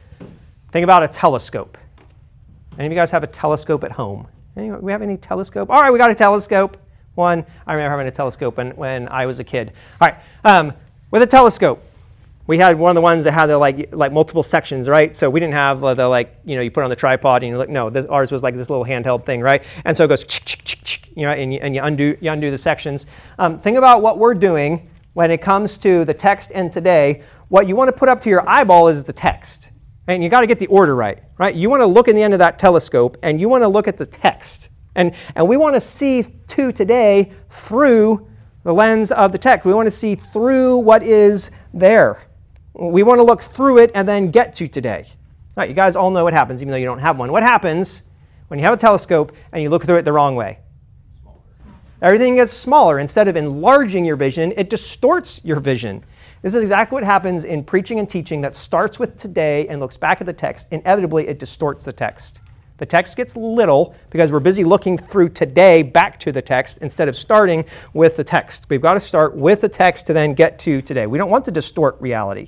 Think about a telescope. Any of you guys have a telescope at home? We have any telescope? All right, we got a telescope. One, I remember having a telescope when I was a kid. All right, with a telescope, we had one of the ones that had the like multiple sections, right? So we didn't have the like, you put on the tripod and you look. No, ours was like this little handheld thing, right? And so it goes, and you undo the sections. Think about what we're doing when it comes to the text and today. What you want to put up to your eyeball is the text, and you got to get the order right? You want to look in the end of that telescope, and you want to look at the text. And we want to see to today through the lens of the text. We want to see through what is there. We want to look through it and then get to today. All right, you guys all know what happens, even though you don't have one. What happens when you have a telescope and you look through it the wrong way? Smaller. Everything gets smaller. Instead of enlarging your vision, it distorts your vision. This is exactly what happens in preaching and teaching that starts with today and looks back at the text. Inevitably, it distorts the text. The text gets little because we're busy looking through today back to the text instead of starting with the text. We've got to start with the text to then get to today. We don't want to distort reality.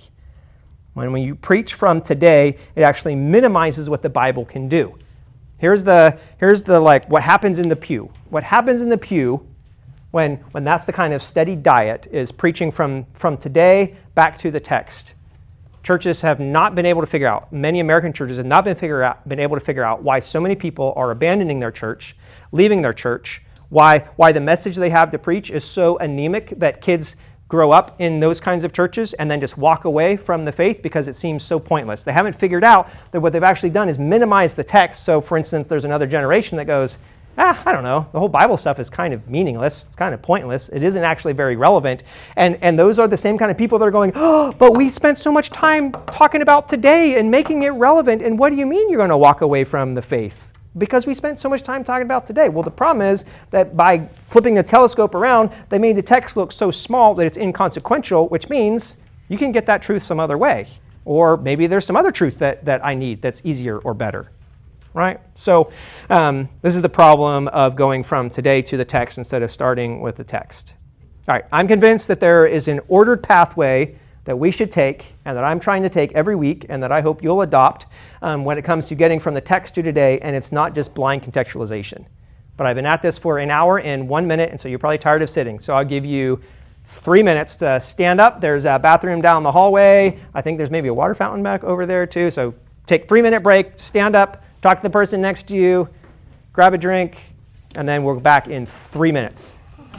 When you preach from today, it actually minimizes what the Bible can do. Here's the like what happens in the pew. What happens in the pew when that's the kind of steady diet is preaching from today back to the text. Churches have not been able to figure out, many American churches have not been able to figure out why so many people are abandoning their church, leaving their church, why the message they have to preach is so anemic that kids grow up in those kinds of churches and then just walk away from the faith because it seems so pointless. They haven't figured out that what they've actually done is minimize the text. So for instance, there's another generation that goes, I don't know, the whole Bible stuff is kind of meaningless. It's kind of pointless. It isn't actually very relevant. And those are the same kind of people that are going, but we spent so much time talking about today and making it relevant. And what do you mean you're going to walk away from the faith? Because we spent so much time talking about today. Well, the problem is that by flipping the telescope around, they made the text look so small that it's inconsequential, which means you can get that truth some other way. Or maybe there's some other truth that I need that's easier or better. Right? So this is the problem of going from today to the text instead of starting with the text. All right, I'm convinced that there is an ordered pathway that we should take and that I'm trying to take every week and that I hope you'll adopt when it comes to getting from the text to today, and it's not just blind contextualization. But I've been at this for an hour and 1 minute, and so you're probably tired of sitting. So I'll give you 3 minutes to stand up. There's a bathroom down the hallway. I think there's maybe a water fountain back over there too. So take 3-minute break, stand up, talk to the person next to you, grab a drink, and then we're back in 3 minutes.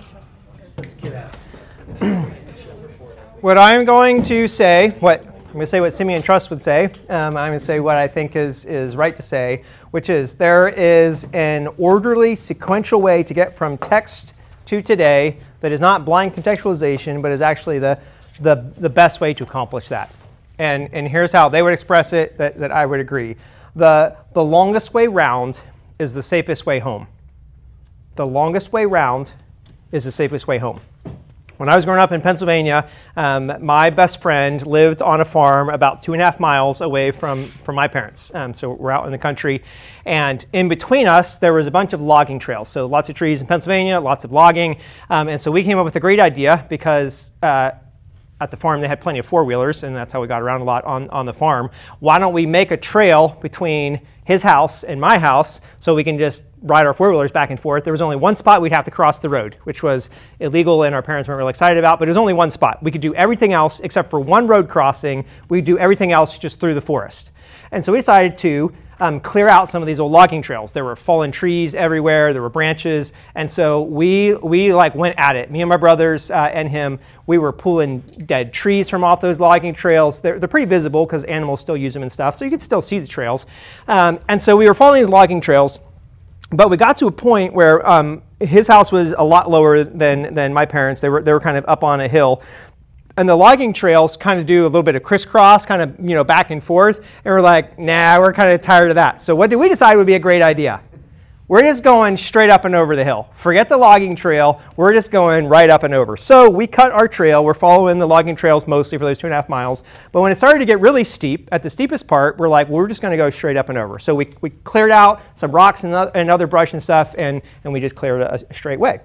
What I'm going to say, I'm going to say what Simeon Trust would say. I'm going to say what I think is right to say, which is there is an orderly, sequential way to get from text to today that is not blind contextualization, but is actually the best way to accomplish that. And here's how they would express it that I would agree. The longest way round is the safest way home. The longest way round is the safest way home. When I was growing up in Pennsylvania, my best friend lived on a farm about 2.5 miles away from my parents. So we're out in the country. And in between us, there was a bunch of logging trails. So lots of trees in Pennsylvania, lots of logging. And so we came up with a great idea because at the farm they had plenty of four-wheelers, and that's how we got around a lot on the farm. Why don't we make a trail between his house and my house so we can just ride our four-wheelers back and forth? There was only one spot we'd have to cross the road, which was illegal and our parents weren't really excited about, but it was only one spot. We could do everything else except for one road crossing. We'd do everything else just through the forest. And so we decided to clear out some of these old logging trails. There were fallen trees everywhere, there were branches, and so we like went at it. Me and my brothers and him, we were pulling dead trees from off those logging trails. They're pretty visible because animals still use them and stuff, so you could still see the trails. And so we were following these logging trails, but we got to a point where his house was a lot lower than my parents. They were kind of up on a hill. And the logging trails kind of do a little bit of crisscross, kind of, back and forth. And we're like, nah, we're kind of tired of that. So what did we decide would be a great idea? We're just going straight up and over the hill. Forget the logging trail. We're just going right up and over. So we cut our trail. We're following the logging trails mostly for those 2.5 miles. But when it started to get really steep, at the steepest part, we're like, we're just going to go straight up and over. So we cleared out some rocks and other brush and stuff, and we just cleared a straight way.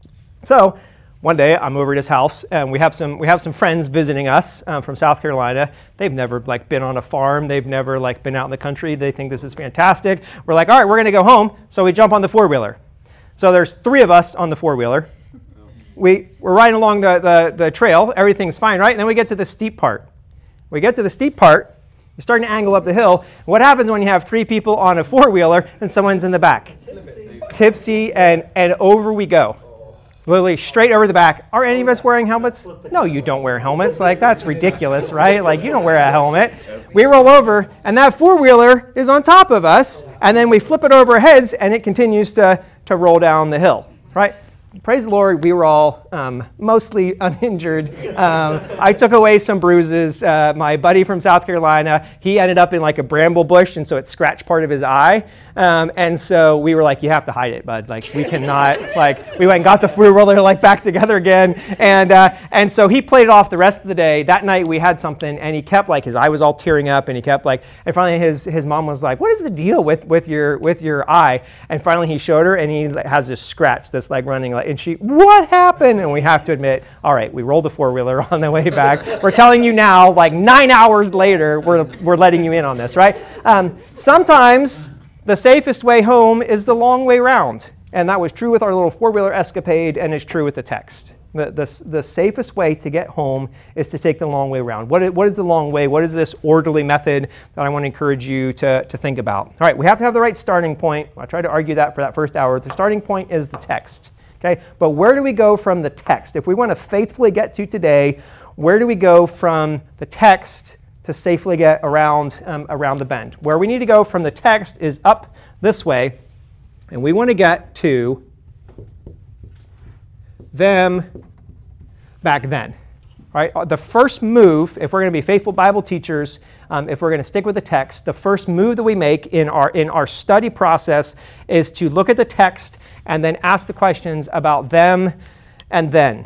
So one day I'm over at his house, and we have some friends visiting us from South Carolina. They've never been on a farm. They've never been out in the country. They think this is fantastic. We're like, all right, we're going to go home. So we jump on the four-wheeler. So there's 3 of us on the four-wheeler. We're riding along the trail. Everything's fine, right? And then we get to the steep part. We get to the steep part. You're starting to angle up the hill. What happens when you have 3 people on a four-wheeler and someone's in the back? Tipsy, and over we go. Literally straight over the back. Are any of us wearing helmets? No, you don't wear helmets. That's ridiculous, right? You don't wear a helmet. We roll over, and that four-wheeler is on top of us, and then we flip it over our heads, and it continues to roll down the hill, right? Praise the Lord, we were all mostly uninjured. I took away some bruises. My buddy from South Carolina, he ended up in a bramble bush, and so it scratched part of his eye. And so we were like, you have to hide it, bud. We cannot, we went and got the four-wheeler back together again. And so he played it off the rest of the day. That night we had something, and he kept his eye was all tearing up, and he kept and finally his mom was like, what is the deal with your eye? And finally he showed her, and he has this scratch that's running, and she, what happened? And we have to admit, all right, we rolled the four-wheeler on the way back. We're telling you now, 9 hours later, we're letting you in on this, right? Sometimes the safest way home is the long way round. And that was true with our little four-wheeler escapade, and it's true with the text. The safest way to get home is to take the long way around. What is the long way? What is this orderly method that I want to encourage you to think about? All right, we have to have the right starting point. I tried to argue that for that first hour. The starting point is the text. Okay, but where do we go from the text? If we want to faithfully get to today, where do we go from the text to safely get around the bend? Where we need to go from the text is up this way, and we want to get to them back then. Right? The first move, if we're going to be faithful Bible teachers, if we're going to stick with the text, the first move that we make in our study process is to look at the text and then ask the questions about them and then.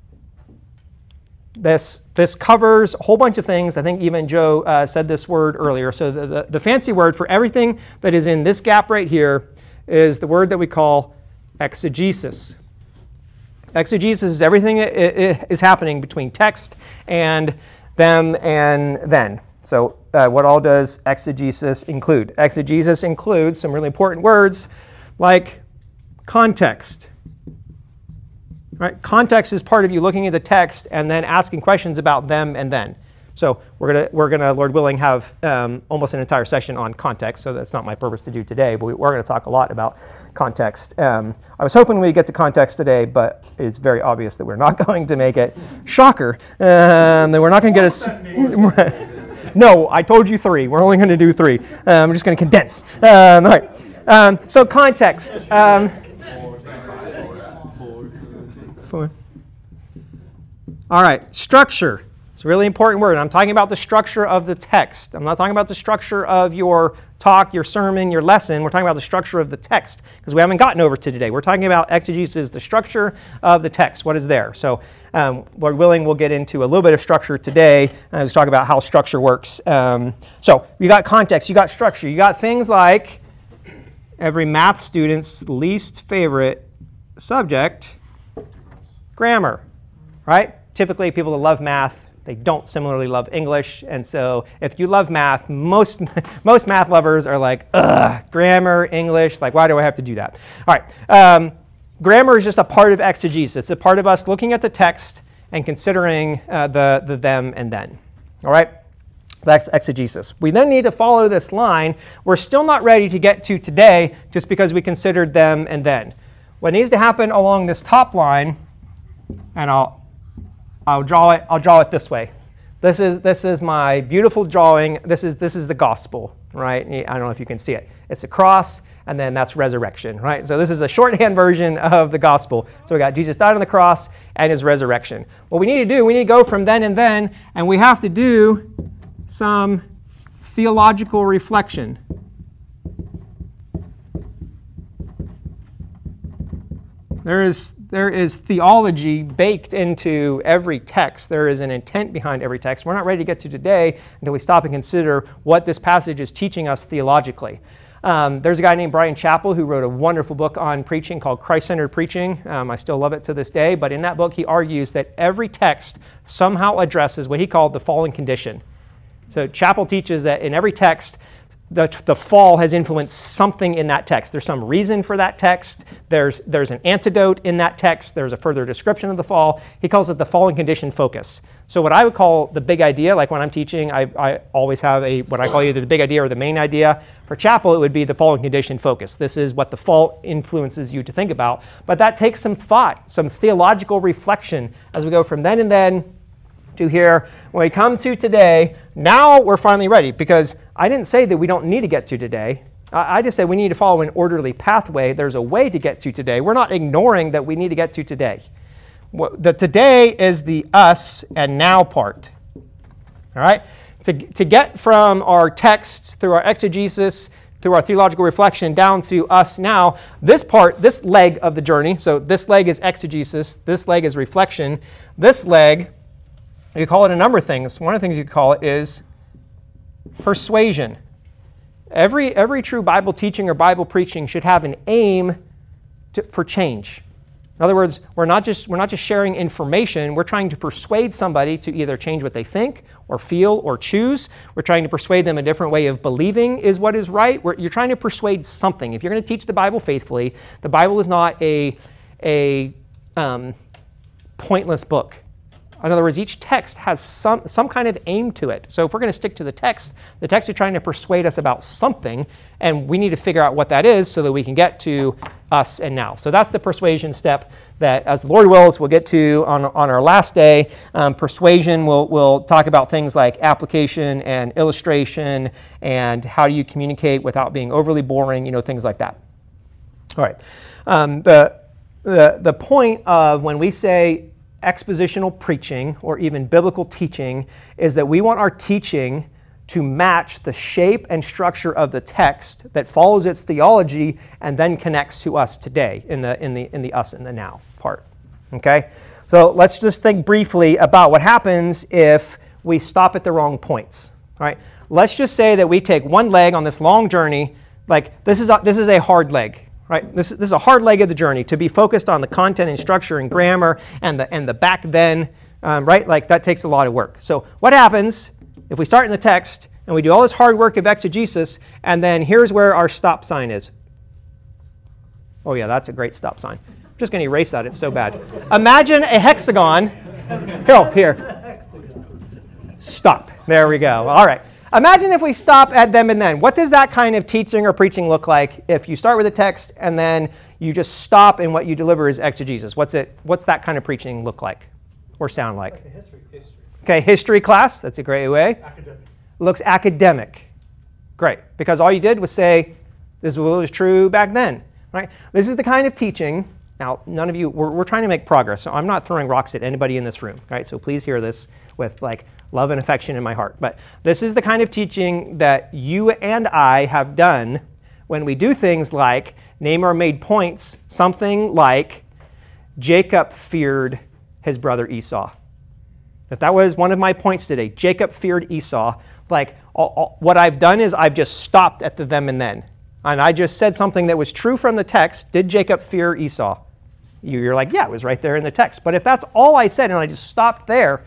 This covers a whole bunch of things. I think even Joe said this word earlier. So the fancy word for everything that is in this gap right here is the word that we call exegesis. Exegesis is everything that is happening between text and them and then. So what all does exegesis include? Exegesis includes some really important words like context. Right? Context is part of you looking at the text and then asking questions about them and then. So we're gonna, Lord willing, have almost an entire session on context. So that's not my purpose to do today, but we're going to talk a lot about context. I was hoping we'd get to context today, but it's very obvious that we're not going to make it. Shocker! That we're not going to get us. No, I told you 3. We're only going to do 3. I'm just going to condense. All right. So context. 4. All right. Structure. It's a really important word. I'm talking about the structure of the text. I'm not talking about the structure of your talk, your sermon, your lesson. We're talking about the structure of the text because we haven't gotten over to today. We're talking about exegesis, the structure of the text. What is there? So, Lord willing, we'll get into a little bit of structure today. Let's talk about how structure works. So you got context, you got structure, you got things like every math student's least favorite subject, grammar, right? Typically, people that love math They don't similarly love English. And so if you love math, most math lovers are like, ugh, grammar, English, like, why do I have to do that? All right. Grammar is just a part of exegesis. It's a part of us looking at the text and considering the them and then. All right? That's exegesis. We then need to follow this line. We're still not ready to get to today just because we considered them and then. What needs to happen along this top line, and I'll draw it this way. This is my beautiful drawing. This is the gospel, right? I don't know if you can see it. It's a cross, and then that's resurrection, right? So this is a shorthand version of the gospel. So we got Jesus died on the cross and his resurrection. What we need to do, we need to go from then, and we have to do some theological reflection. There is theology baked into every text. There is an intent behind every text. We're not ready to get to today until we stop and consider what this passage is teaching us theologically. There's a guy named Bryan Chapell who wrote a wonderful book on preaching called Christ-Centered Preaching. I still love it to this day, but in that book he argues that every text somehow addresses what he called the fallen condition. So Chapell teaches that in every text, the fall has influenced something in that text. There's some reason for that text. There's an antidote in that text. There's a further description of the fall. He calls it the fallen condition focus. So what I would call the big idea, like when I'm teaching, I always have what I call either the big idea or the main idea. For Chapell, it would be the fallen condition focus. This is what the fall influences you to think about. But that takes some thought, some theological reflection as we go from then and then to here. When we come to today, now we're finally ready, because I didn't say that we don't need to get to today. I just said we need to follow an orderly pathway. There's a way to get to today. We're not ignoring that we need to get to today. The today is the us and now part. All right? To get from our text through our exegesis, through our theological reflection down to us now, this part, this leg of the journey, so this leg is exegesis, this leg is reflection, this leg, you call it a number of things. One of the things you could call it is persuasion. Every true Bible teaching or Bible preaching should have an aim for change. In other words, we're not just sharing information. We're trying to persuade somebody to either change what they think or feel or choose. We're trying to persuade them a different way of believing is what is right. You're trying to persuade something. If you're going to teach the Bible faithfully, the Bible is not a pointless book. In other words, each text has some kind of aim to it. So if we're going to stick to the text is trying to persuade us about something, and we need to figure out what that is so that we can get to us and now. So that's the persuasion step that, as the Lord wills, we'll get to on our last day. Persuasion, we'll talk about things like application and illustration and how do you communicate without being overly boring, things like that. All right. The point of when we say expositional preaching or even biblical teaching is that we want our teaching to match the shape and structure of the text that follows its theology and then connects to us today in the us and the now part. Okay? So let's just think briefly about what happens if we stop at the wrong points. All right? Let's just say that we take one leg on this long journey, like this is a hard leg. Right? This is a hard leg of the journey, to be focused on the content and structure and grammar and the back then, right? Like that takes a lot of work. So what happens if we start in the text and we do all this hard work of exegesis, and then here's where our stop sign is? Oh yeah, that's a great stop sign. I'm just going to erase that. It's so bad. Imagine a hexagon. Here. Stop. There we go. All right. Imagine if we stop at them and then. What does that kind of teaching or preaching look like if you start with a text and then you just stop and what you deliver is exegesis? What's that kind of preaching look like or sound like? Like a history. Okay, history class. That's a great way. Academic. Looks academic. Great, because all you did was say this was true back then. Right? This is the kind of teaching. Now, none of you, we're trying to make progress, so I'm not throwing rocks at anybody in this room. Right? So please hear this with love and affection in my heart. But this is the kind of teaching that you and I have done when we do things like name or made points, something like Jacob feared his brother Esau. If that was one of my points today, Jacob feared Esau, what I've done is I've just stopped at the them and then. And I just said something that was true from the text. Did Jacob fear Esau? You're like, yeah, it was right there in the text. But if that's all I said and I just stopped there,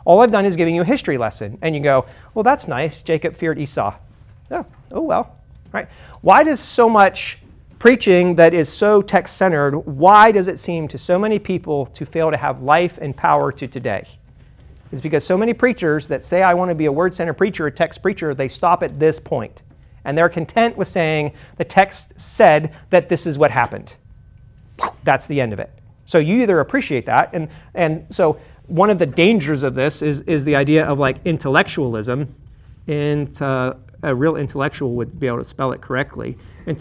All I've done is giving you a history lesson. And you go, well, that's nice. Jacob feared Esau. Oh well, right? Why does so much preaching that is so text-centered, why does it seem to so many people to fail to have life and power to today? It's because so many preachers that say, I want to be a word-centered preacher, a text preacher, they stop at this point. And they're content with saying, the text said that this is what happened. That's the end of it. So you either appreciate that, and so one of the dangers of this is the idea of like intellectualism. A real intellectual would be able to spell it correctly.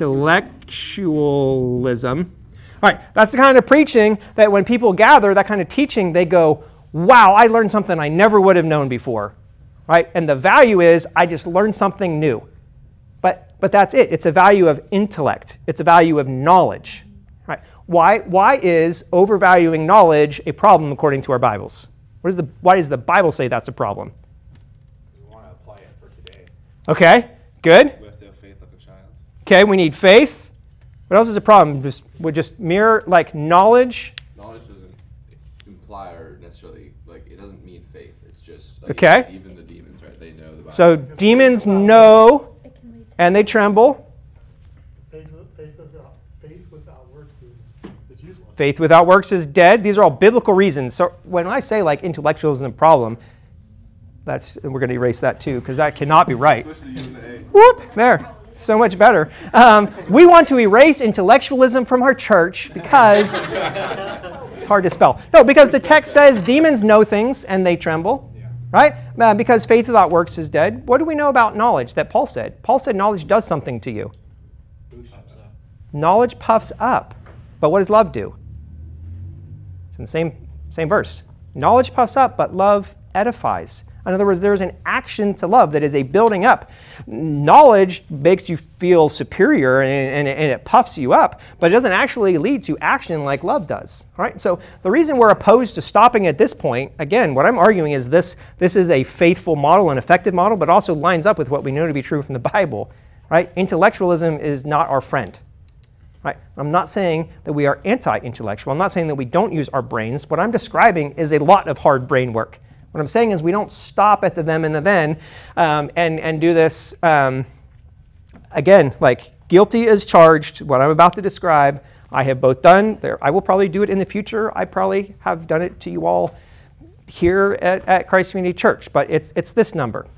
Intellectualism. All right, that's the kind of preaching that when people gather, that kind of teaching, they go, wow, I learned something I never would have known before. Right? And the value is, I just learned something new. But that's it. It's a value of intellect. It's a value of knowledge. Right? Why is overvaluing knowledge a problem according to our Bibles? Why does the Bible say that's a problem? We want to apply it for today. Okay, good. We have to have faith like a child. Okay, we need faith. What else is a problem? Just mere like knowledge. Knowledge doesn't imply or necessarily, like, it doesn't mean faith. It's just, like, Okay. even the demons, right? They know the Bible. So demons know and they tremble. Faith without works is useless. Faith without works is dead. These are all biblical reasons. So when I say like intellectualism problem, we're going to erase that too, because that cannot be right. Switch the U and the A. Whoop, there. So much better. We want to erase intellectualism from our church because it's hard to spell. No, because the text says demons know things and they tremble, right? Because faith without works is dead. What do we know about knowledge that Paul said? Paul said knowledge does something to you. Knowledge puffs up. But what does love do? It's in the same verse. Knowledge puffs up, but love edifies. In other words, there's an action to love that is a building up. Knowledge makes you feel superior and it puffs you up, but it doesn't actually lead to action like love does. All right? So the reason we're opposed to stopping at this point, again, what I'm arguing is this is a faithful model, an effective model, but also lines up with what we know to be true from the Bible. Right? Intellectualism is not our friend. Right? I'm not saying that we are anti-intellectual. I'm not saying that we don't use our brains. What I'm describing is a lot of hard brain work. What I'm saying is we don't stop at the them and the then and do this, again, like guilty as charged, what I'm about to describe, I have both done. I will probably do it in the future. I probably have done it to you all here at Christ Community Church, but it's this number.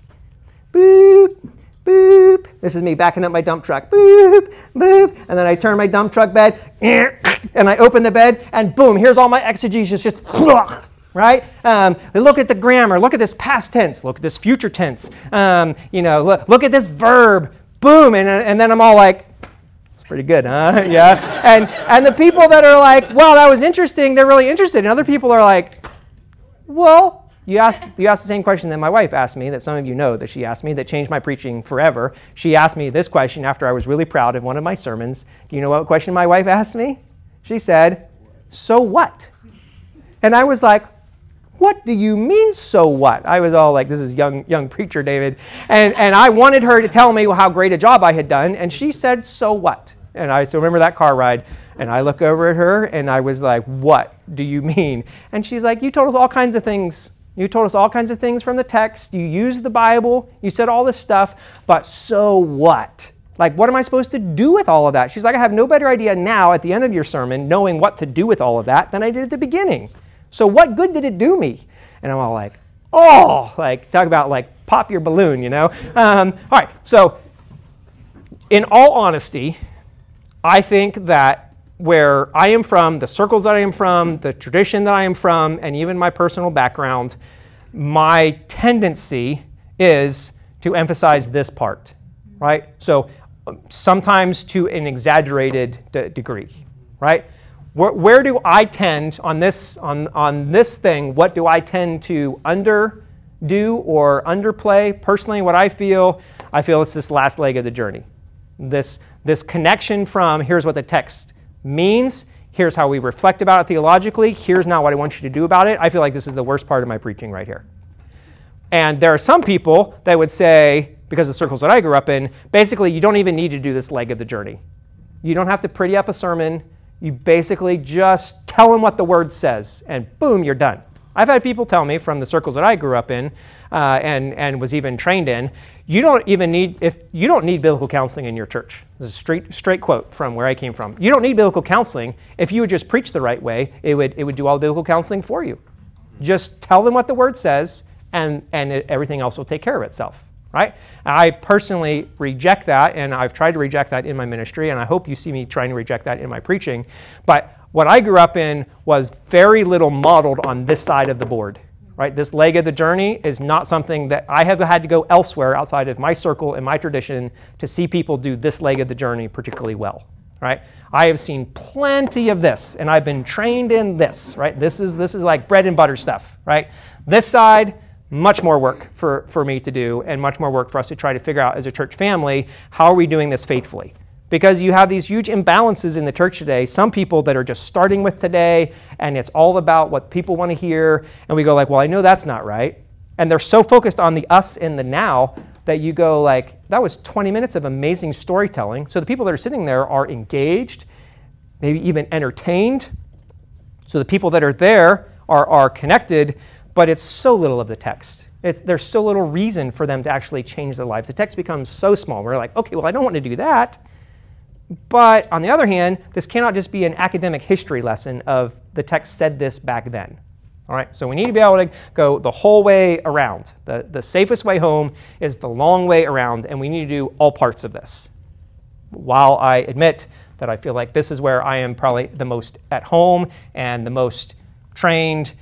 Boop, boop. This is me backing up my dump truck. Boop, boop. And then I turn my dump truck bed, and I open the bed, and boom, here's all my exegesis just right? Look at the grammar. Look at this past tense. Look at this future tense. Look at this verb. Boom, and then I'm all like, it's pretty good, huh? Yeah. And the people that are like, wow, that was interesting. They're really interested. And other people are like, well, you asked the same question that my wife asked me, that some of you know that she asked me, that changed my preaching forever. She asked me this question after I was really proud of one of my sermons. Do you know what question my wife asked me? She said, so what? And I was like, what do you mean, so what? I was all like, this is young preacher David. And I wanted her to tell me how great a job I had done. And she said, so what? And I still remember that car ride. And I look over at her and I was like, what do you mean? And she's like, you told us all kinds of things. You told us all kinds of things from the text. You used the Bible. You said all this stuff. But so what? Like, what am I supposed to do with all of that? She's like, I have no better idea now at the end of your sermon, knowing what to do with all of that, than I did at the beginning. So what good did it do me? And I'm all like, oh, like talk about like pop your balloon, you know? All right, so in all honesty, I think that where I am from, the circles that I am from, the tradition that I am from, and even my personal background, my tendency is to emphasize this part, right? So sometimes to an exaggerated degree, right? Where do I tend on this thing? What do I tend to underdo or underplay? Personally, what I feel it's this last leg of the journey. This connection from here's what the text means, here's how we reflect about it theologically, here's now what I want you to do about it. I feel like this is the worst part of my preaching right here. And there are some people that would say, because of the circles that I grew up in, basically you don't even need to do this leg of the journey. You don't have to pretty up a sermon. You basically just tell them what the word says, and boom, you're done. I've had people tell me from the circles that I grew up in and was even trained in, you don't need biblical counseling in your church. This is a straight quote from where I came from. You don't need biblical counseling. If you would just preach the right way, it would do all the biblical counseling for you. Just tell them what the word says, and everything else will take care of itself. Right? I personally reject that, and I've tried to reject that in my ministry, and I hope you see me trying to reject that in my preaching. But what I grew up in was very little modeled on this side of the board. Right? This leg of the journey is not something that I have had to go elsewhere outside of my circle and my tradition to see people do this leg of the journey particularly well. Right? I have seen plenty of this, and I've been trained in this. Right? This is like bread and butter stuff. Right? This side, much more work for me to do, and much more work for us to try to figure out as a church family, how are we doing this faithfully? Because you have these huge imbalances in the church today. Some people that are just starting with today, and it's all about what people want to hear, and we go like, well, I know that's not right. And they're so focused on the us and the now that you go like, that was 20 minutes of amazing storytelling. So the people that are sitting there are engaged, maybe even entertained. So the people that are there are connected, but it's so little of the text. There's so little reason for them to actually change their lives. The text becomes so small. We're like, okay, well, I don't want to do that. But on the other hand, this cannot just be an academic history lesson of the text said this back then. All right, so we need to be able to go the whole way around. The safest way home is the long way around, and we need to do all parts of this. While I admit that I feel like this is where I am probably the most at home and the most trained,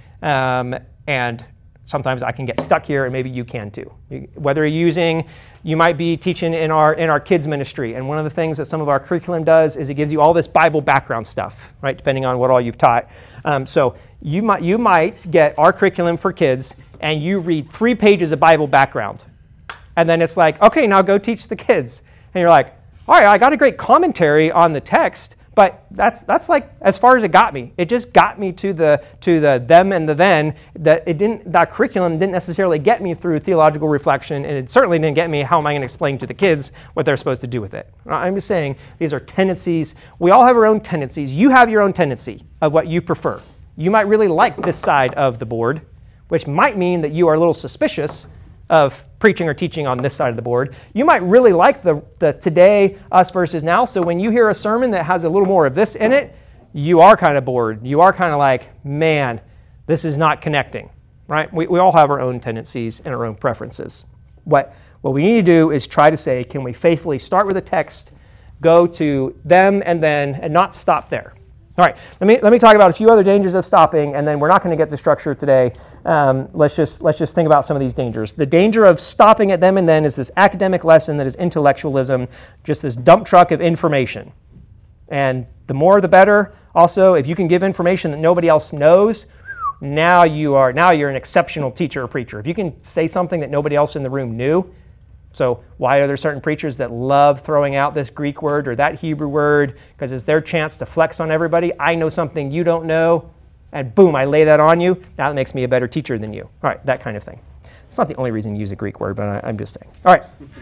and sometimes I can get stuck here, and maybe you can too. Whether you might be teaching in our kids ministry, and one of the things that some of our curriculum does is it gives you all this Bible background stuff, right? Depending on what all you've taught. So you might get our curriculum for kids, and you read 3 pages of Bible background, and then it's like, okay, now go teach the kids, and you're like, all right, I got a great commentary on the text. But that's like as far as it got me. It just got me to the them and the then. That curriculum didn't necessarily get me through theological reflection, and it certainly didn't get me how am I going to explain to the kids what they're supposed to do with it. I'm just saying these are tendencies. We all have our own tendencies. You have your own tendency of what you prefer. You might really like this side of the board, which might mean that you are a little suspicious of preaching or teaching on this side of the board. You might really like the today, us versus now. So when you hear a sermon that has a little more of this in it, you are kind of bored. You are kind of like, man, this is not connecting, right? We all have our own tendencies and our own preferences. What we need to do is try to say, can we faithfully start with a text, go to them and then, and not stop there. All right, let me talk about a few other dangers of stopping, and then we're not going to get to structure today. Let's just think about some of these dangers. The danger of stopping at them and then is this academic lesson that is intellectualism, just this dump truck of information. And the more the better. Also, if you can give information that nobody else knows, now you're an exceptional teacher or preacher. If you can say something that nobody else in the room knew. So why are there certain preachers that love throwing out this Greek word or that Hebrew word? Because it's their chance to flex on everybody. I know something you don't know, and boom, I lay that on you. Now that makes me a better teacher than you. All right, that kind of thing. It's not the only reason you use a Greek word, but I'm just saying. All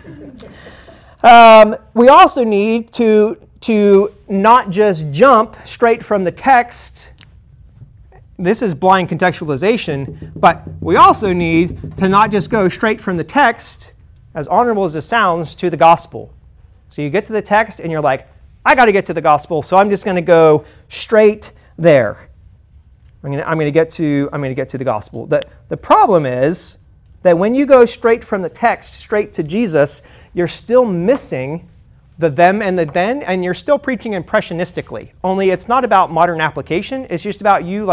right. We also need to not just jump straight from the text. This is blind contextualization, but we also need to not just go straight from the text, as honorable as it sounds, to the gospel. So you get to the text and you're like, I got to get to the gospel, so I'm just going to go straight there. I'm going to get to the gospel. The problem is that when you go straight from the text straight to Jesus, you're still missing the them and the then, and you're still preaching impressionistically. Only it's not about modern application. It's just about you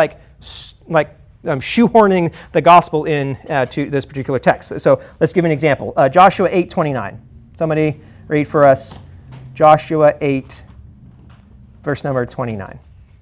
shoehorning the gospel in to this particular text. So let's give an example. Joshua 8:29. Somebody read for us Joshua 8, verse number 29.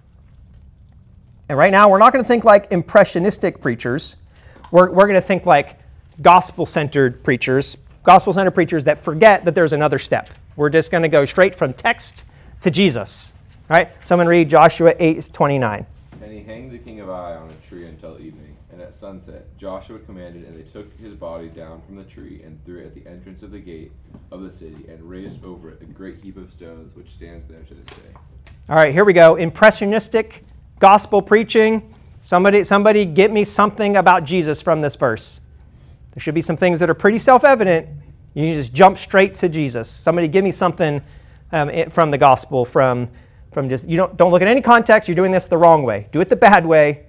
And right now, we're not going to think like impressionistic preachers. We're going to think like gospel-centered preachers that forget that there's another step. We're just going to go straight from text to Jesus. All right? Someone read Joshua 8:29. And he hanged the king of Ai on a tree until evening. And at sunset, Joshua commanded, and they took his body down from the tree and threw it at the entrance of the gate of the city and raised over it a great heap of stones, which stands there to this day. All right, here we go. Impressionistic gospel preaching. Somebody get me something about Jesus from this verse. There should be some things that are pretty self-evident. You can just jump straight to Jesus. Somebody give me something from the gospel, from just, you don't look at any context. You're doing this the wrong way. Do it the bad way.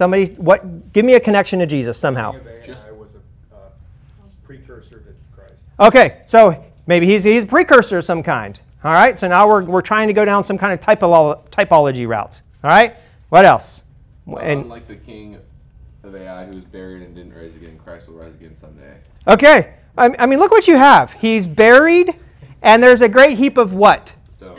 Give me a connection to Jesus somehow. AI was a precursor to Christ. Okay, so maybe he's a precursor of some kind. All right, so now we're trying to go down some kind of typology route. All right, what else? Well, And- unlike the king of AI who was buried and didn't rise again, Christ will rise again someday. Okay, I mean, look what you have. He's buried, and there's a great heap of what?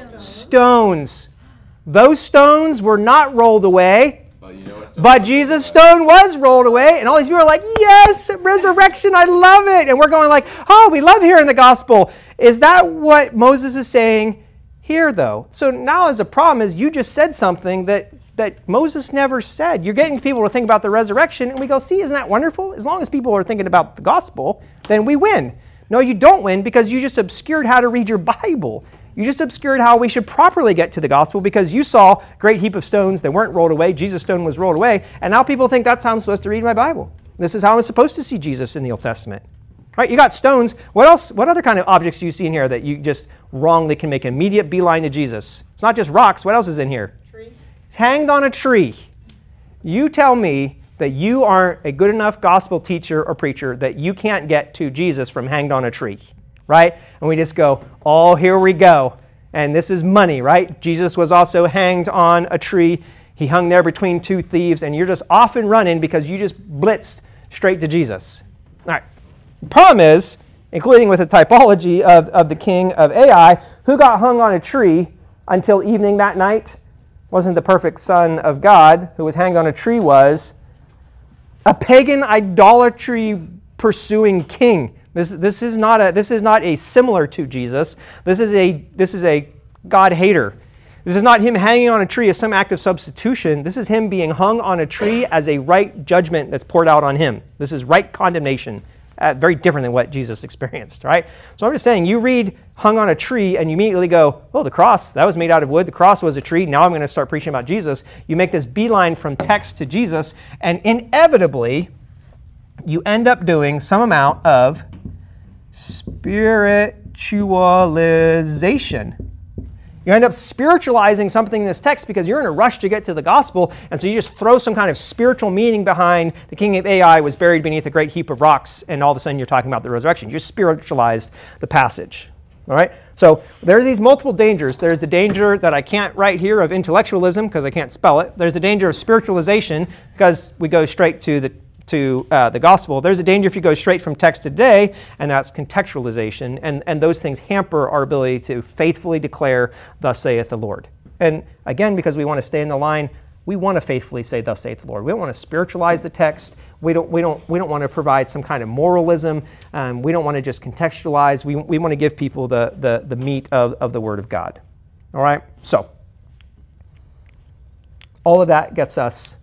Stones. Those stones were not rolled away, But you know what? but Jesus' stone was rolled away, and all these people are like, yes, resurrection, I love it. And we're going like, oh, we love hearing the gospel. Is that what Moses is saying here, though? So now as a problem is you just said something that Moses never said. You're getting people to think about the resurrection, and we go, see, isn't that wonderful? As long as people are thinking about the gospel, then we win. No, you don't win because you just obscured how to read your Bible. You just obscured how we should properly get to the gospel because you saw a great heap of stones that weren't rolled away. Jesus' stone was rolled away, and now people think that's how I'm supposed to read my Bible. This is how I'm supposed to see Jesus in the Old Testament. Right? You got stones. What else? What other kind of objects do you see in here that you just wrongly can make an immediate beeline to Jesus? It's not just rocks. What else is in here? It's hanged on a tree. You tell me that you aren't a good enough gospel teacher or preacher that you can't get to Jesus from hanged on a tree, right? And we just go, oh, here we go. And this is money, right? Jesus was also hanged on a tree. He hung there between two thieves, and you're just off and running because you just blitzed straight to Jesus. All right. The problem is, including with the typology of the king of Ai, who got hung on a tree until evening that night? Wasn't the perfect son of God who was hanged on a tree, was a pagan idolatry pursuing king. This is not a similar to Jesus. This is a God hater. This is not him hanging on a tree as some act of substitution. This is him being hung on a tree as a right judgment that's poured out on him. This is right condemnation. Very different than what Jesus experienced, right? So I'm just saying, you read hung on a tree and you immediately go, oh, the cross, that was made out of wood. The cross was a tree. Now I'm going to start preaching about Jesus. You make this beeline from text to Jesus, and inevitably, you end up doing some amount of spiritualization. You end up spiritualizing something in this text because you're in a rush to get to the gospel, and so you just throw some kind of spiritual meaning behind the king of Ai was buried beneath a great heap of rocks, and all of a sudden you're talking about the resurrection. You just spiritualized the passage. All right? So there are these multiple dangers. There's the danger that I can't write here of intellectualism because I can't spell it. There's the danger of spiritualization because we go straight to the gospel. There's a danger if you go straight from text to today, and that's contextualization, and those things hamper our ability to faithfully declare, thus saith the Lord. And again, because we want to stay in the line, we want to faithfully say, thus saith the Lord. We don't want to spiritualize the text. We don't want to provide some kind of moralism. We don't want to just contextualize. We want to give people the meat of the Word of God. All right? So, all of that gets us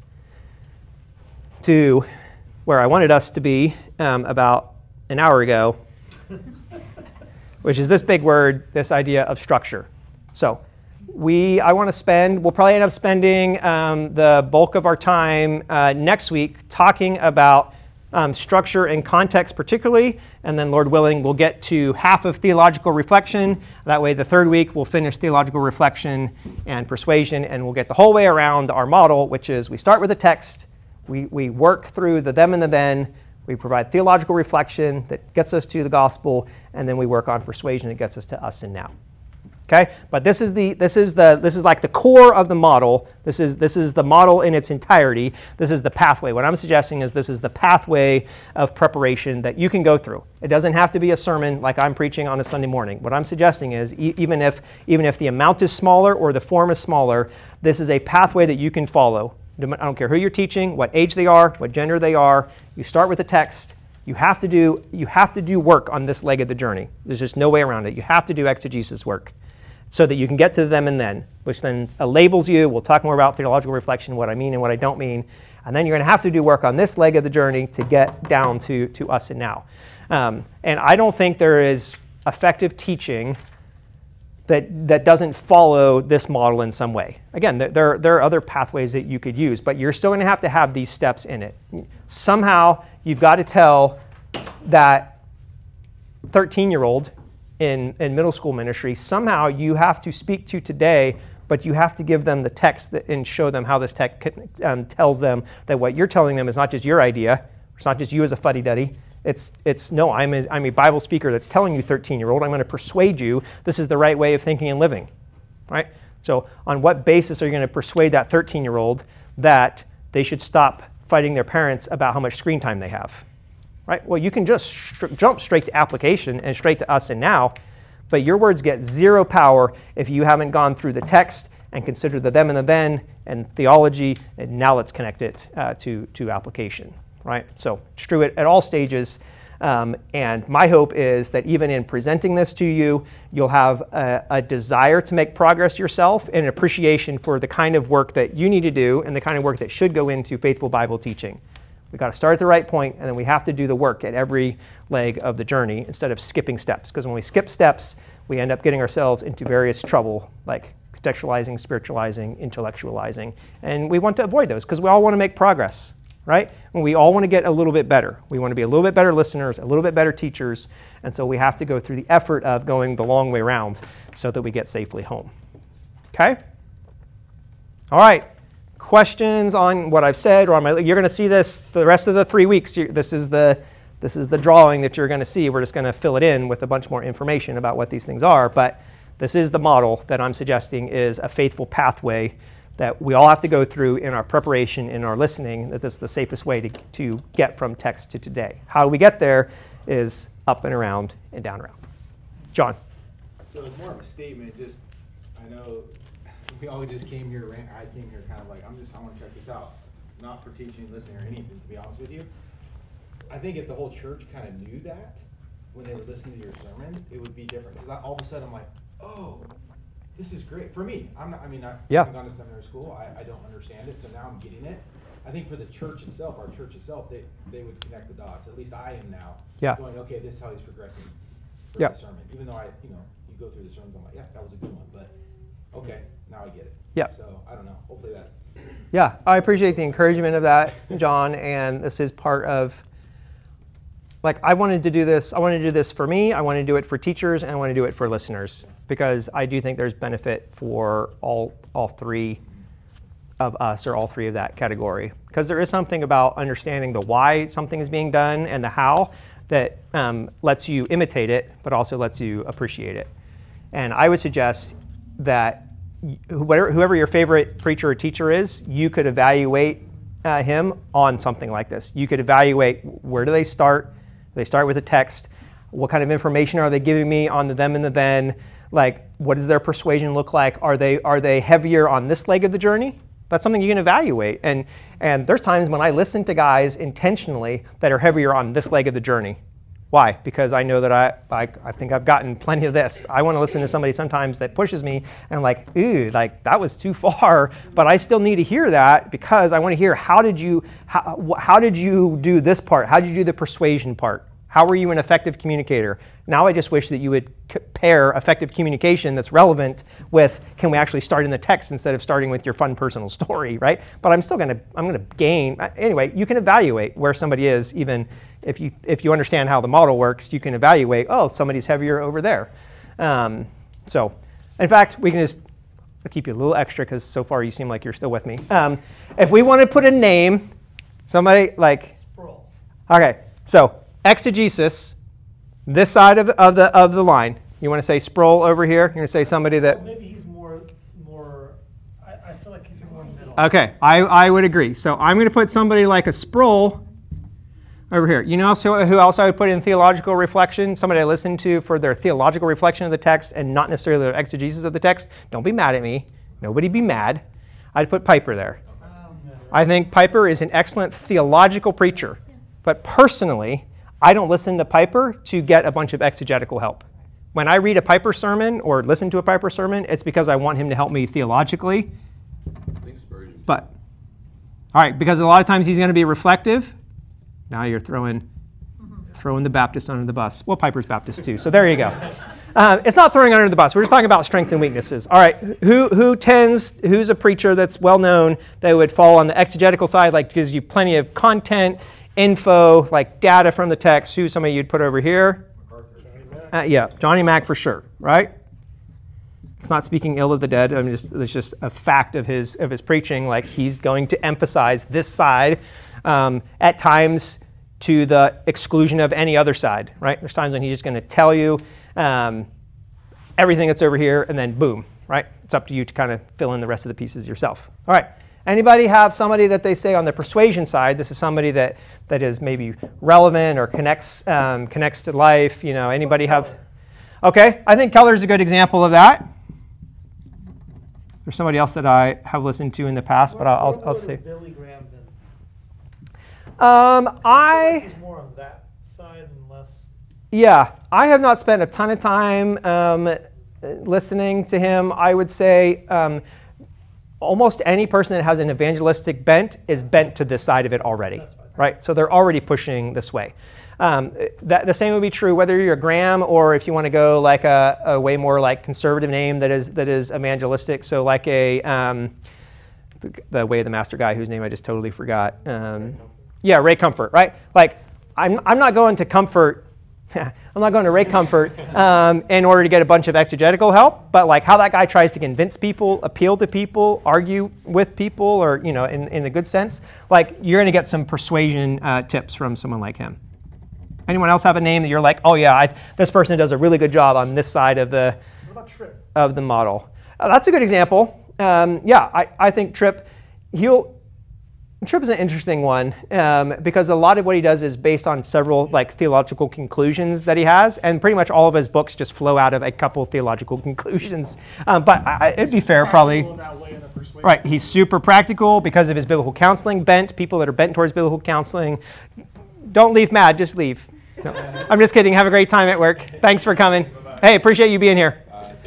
to where I wanted us to be about an hour ago, which is this big word, this idea of structure. So we'll probably end up spending the bulk of our time next week talking about structure and context particularly, and then Lord willing, we'll get to half of theological reflection. That way the third week we'll finish theological reflection and persuasion, and we'll get the whole way around our model, which is we start with a text, we work through the them and the then, we provide theological reflection that gets us to the gospel, and then we work on persuasion that gets us to us and now. Okay? But this is like the core of the model. This is the model in its entirety. This is the pathway. What I'm suggesting is this is the pathway of preparation that you can go through. It doesn't have to be a sermon like I'm preaching on a Sunday morning. What I'm suggesting is even if the amount is smaller or the form is smaller, this is a pathway that you can follow. I don't care who you're teaching, what age they are, what gender they are. You start with the text. You have to do work on this leg of the journey. There's just no way around it. You have to do exegesis work so that you can get to them and then, which then labels you. We'll talk more about theological reflection, what I mean and what I don't mean. And then you're going to have to do work on this leg of the journey to get down to us and now. And I don't think there is effective teaching that doesn't follow this model in some way. Again, there are other pathways that you could use, but you're still going to have these steps in it. Somehow, you've got to tell that 13-year-old in middle school ministry, somehow you have to speak to today, but you have to give them the text and show them how this text tells them that what you're telling them is not just your idea, it's not just you as a fuddy-duddy. No, I'm a Bible speaker that's telling you, 13-year-old, I'm going to persuade you this is the right way of thinking and living, right? So on what basis are you going to persuade that 13-year-old that they should stop fighting their parents about how much screen time they have, right? Well, you can just jump straight to application and straight to us and now, but your words get zero power if you haven't gone through the text and considered the them and the then and theology, and now let's connect it to application. Right? So strew it at all stages. And my hope is that even in presenting this to you, you'll have a desire to make progress yourself and an appreciation for the kind of work that you need to do and the kind of work that should go into faithful Bible teaching. We've got to start at the right point, and then we have to do the work at every leg of the journey instead of skipping steps. Because when we skip steps, we end up getting ourselves into various trouble, like contextualizing, spiritualizing, intellectualizing. And we want to avoid those because we all want to make progress. Right? And we all want to get a little bit better. We want to be a little bit better listeners, a little bit better teachers, and so we have to go through the effort of going the long way around so that we get safely home. Okay? All right. Questions on what I've said, or you're going to see this the rest of the 3 weeks. This is the drawing that you're going to see. We're just going to fill it in with a bunch more information about what these things are, but this is the model that I'm suggesting is a faithful pathway that we all have to go through in our preparation, in our listening, that this is the safest way to get from text to today. How we get there is up and around and down around. John. So it's more of a statement, just, I know we all just came here, I came here kind of like, I want to check this out. Not for teaching, listening, or anything, to be honest with you. I think if the whole church kind of knew that, when they were listening to your sermons, it would be different. Because all of a sudden I'm like, oh, this is great. For me, I haven't gone to seminary school. I don't understand it, so now I'm getting it. I think for the church itself, our church itself, they would connect the dots. At least I am now. Yeah. Going, okay, this is how he's progressing for the sermon. Even though you go through the sermons, I'm like, yeah, that was a good one. But okay, now I get it. Yeah. So I don't know. Hopefully that. Yeah, I appreciate the encouragement of that, John, and this is part of, I wanted to do this. I wanted to do this for me. I want to do it for teachers, and I want to do it for listeners, because I do think there's benefit for all three of us, or all three of that category. Because there is something about understanding the why something is being done and the how that lets you imitate it, but also lets you appreciate it. And I would suggest that whoever your favorite preacher or teacher is, you could evaluate him on something like this. You could evaluate, where do they start? They start with a text. What kind of information are they giving me on the them and the then? What does their persuasion look like? Are they heavier on this leg of the journey? That's something you can evaluate. And there's times when I listen to guys intentionally that are heavier on this leg of the journey. Why? Because I know that I think I've gotten plenty of this. I want to listen to somebody sometimes that pushes me, and I'm like, ooh, that was too far, but I still need to hear that, because I want to hear how did you do this part? How did you do the persuasion part? How were you an effective communicator? Now I just wish that you would pair effective communication that's relevant with, can we actually start in the text instead of starting with your fun personal story, right? But I'm going to gain. Anyway, you can evaluate where somebody is, even if you understand how the model works. You can evaluate, oh, somebody's heavier over there. So, in fact, we can just, I'll keep you a little extra because so far you seem like you're still with me. If we want to put a name, somebody like, Sproul. Okay, so exegesis, this side of the line. You want to say Sproul over here? You're going to say somebody that. Maybe he's more. I feel like he's more middle. Okay, I would agree. So I'm going to put somebody like a Sproul over here. You know who else I would put in theological reflection? Somebody I listen to for their theological reflection of the text and not necessarily their exegesis of the text. Don't be mad at me. Nobody be mad. I'd put Piper there. I think Piper is an excellent theological preacher. But personally, I don't listen to Piper to get a bunch of exegetical help. When I read a Piper sermon or listen to a Piper sermon, it's because I want him to help me theologically. But, all right, because a lot of times he's going to be reflective. Now you're throwing the Baptist under the bus. Well, Piper's Baptist too, so there you go. It's not throwing under the bus. We're just talking about strengths and weaknesses. All right, who's a preacher that's well known that would fall on the exegetical side, like gives you plenty of content, info, like data from the text? Who's somebody you'd put over here? Yeah, Johnny Mack for sure, right? It's not speaking ill of the dead. I mean, it's just a fact of his preaching. Like he's going to emphasize this side at times to the exclusion of any other side, right? There's times when he's just going to tell you everything that's over here, and then boom, right? It's up to you to kind of fill in the rest of the pieces yourself. All right. Anybody have somebody that they say on the persuasion side? This is somebody that is maybe relevant or connects to life. You know, anybody have? Okay, I think Keller's a good example of that. There's somebody else that I have listened to in the past, but I'll say. Billy Graham then. I He's more on that side and less. Yeah, I have not spent a ton of time listening to him. I would say almost any person that has an evangelistic bent is bent to this side of it already, right? So they're already pushing this way. The same would be true whether you're a Graham or if you want to go like a way more like conservative name that is evangelistic. So like the Way of the Master guy whose name I just totally forgot. Yeah, Ray Comfort, right? Like I'm not going to Comfort. I'm not going to Ray Comfort in order to get a bunch of exegetical help, but like how that guy tries to convince people, appeal to people, argue with people, or in a good sense, like you're going to get some persuasion tips from someone like him. Anyone else have a name that you're like, oh yeah, this person does a really good job on this side of the model? That's a good example. I think Tripp. Tripp is an interesting one because a lot of what he does is based on several like theological conclusions that he has, and pretty much all of his books just flow out of a couple theological conclusions. But it'd be fair, probably. Right, he's super practical because of his biblical counseling bent. People that are bent towards biblical counseling, don't leave mad, just leave. No, I'm just kidding. Have a great time at work. Thanks for coming. Hey, appreciate you being here.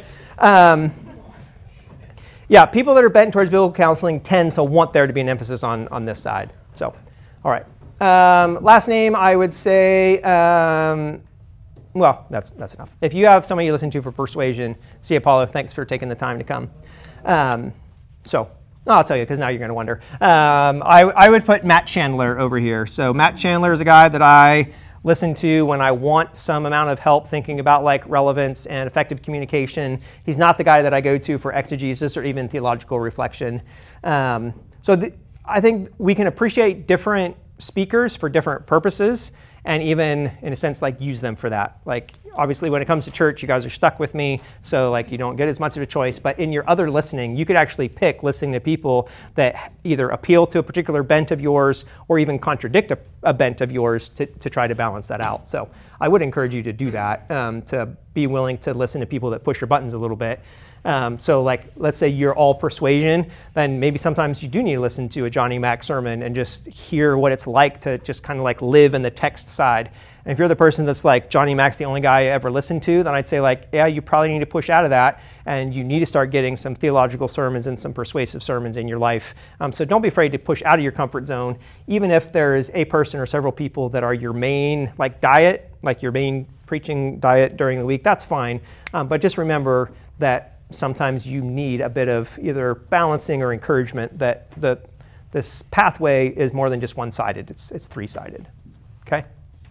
Yeah, people that are bent towards biblical counseling tend to want there to be an emphasis on this side. So, all right. Last name, I would say, well, that's enough. If you have somebody you listen to for persuasion, see Apollo, thanks for taking the time to come. So, I'll tell you because now you're going to wonder. I would put Matt Chandler over here. So Matt Chandler is a guy that I listen to when I want some amount of help thinking about like relevance and effective communication. He's not the guy that I go to for exegesis or even theological reflection. I think we can appreciate different speakers for different purposes and even in a sense like use them for that. Like obviously when it comes to church, you guys are stuck with me, so like you don't get as much of a choice, but in your other listening, you could actually pick listening to people that either appeal to a particular bent of yours or even contradict a bent of yours to try to balance that out. So I would encourage you to do that, to be willing to listen to people that push your buttons a little bit. So like, let's say you're all persuasion, then maybe sometimes you do need to listen to a Johnny Mack sermon and just hear what it's like to just kind of like live in the text side. And if you're the person that's like, Johnny Mack's the only guy I ever listened to, then I'd say like, yeah, you probably need to push out of that and you need to start getting some theological sermons and some persuasive sermons in your life. So don't be afraid to push out of your comfort zone, even if there is a person or several people that are your main like diet, like your main preaching diet during the week, that's fine. But just remember that sometimes you need a bit of either balancing or encouragement, that this pathway is more than just one-sided, it's three-sided. Okay?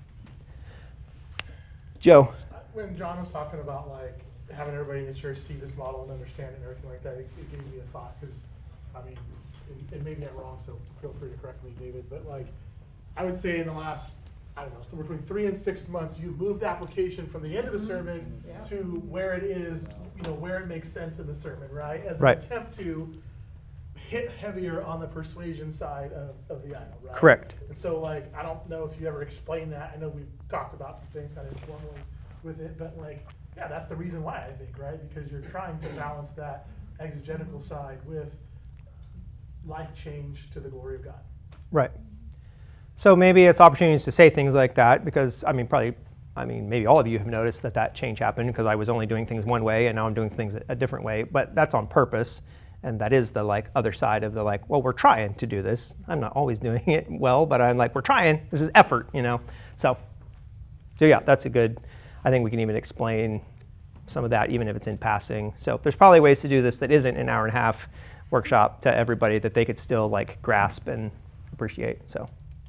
Joe. When John was talking about like having everybody in the church see this model and understand it and everything like that, it gave me a thought, because I mean, and maybe I'm wrong, so feel free to correct me, David, but like I would say in the last, I don't know, somewhere between 3 and 6 months, you've moved the application from the end of the sermon to where it is, where it makes sense in the sermon, right? As an attempt to hit heavier on the persuasion side of the aisle, right? Correct. And so, like, I don't know if you ever explained that. I know we've talked about some things kind of informally with it, but like, yeah, that's the reason why, I think, right? Because you're trying to balance that exegetical side with life change to the glory of God. Right. So maybe it's opportunities to say things like that because, maybe all of you have noticed that change happened because I was only doing things one way and now I'm doing things a different way, but that's on purpose. And that is the like other side of the like, well, we're trying to do this. I'm not always doing it well, but I'm like, we're trying. This is effort, So yeah, that's a good, I think we can even explain some of that, even if it's in passing. So there's probably ways to do this that isn't an hour and a half workshop to everybody that they could still like grasp and appreciate. So,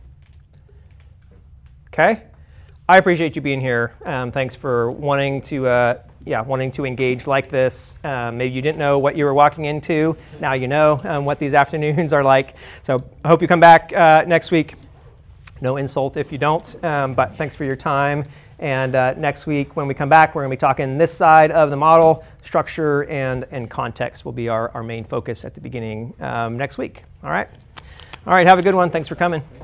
okay, I appreciate you being here. Thanks for wanting to engage like this. Maybe you didn't know what you were walking into. Now you know what these afternoons are like. So I hope you come back next week. No insult if you don't, but thanks for your time. And next week when we come back, we're going to be talking this side of the model. Structure and context will be our main focus at the beginning next week. All right. Have a good one. Thanks for coming.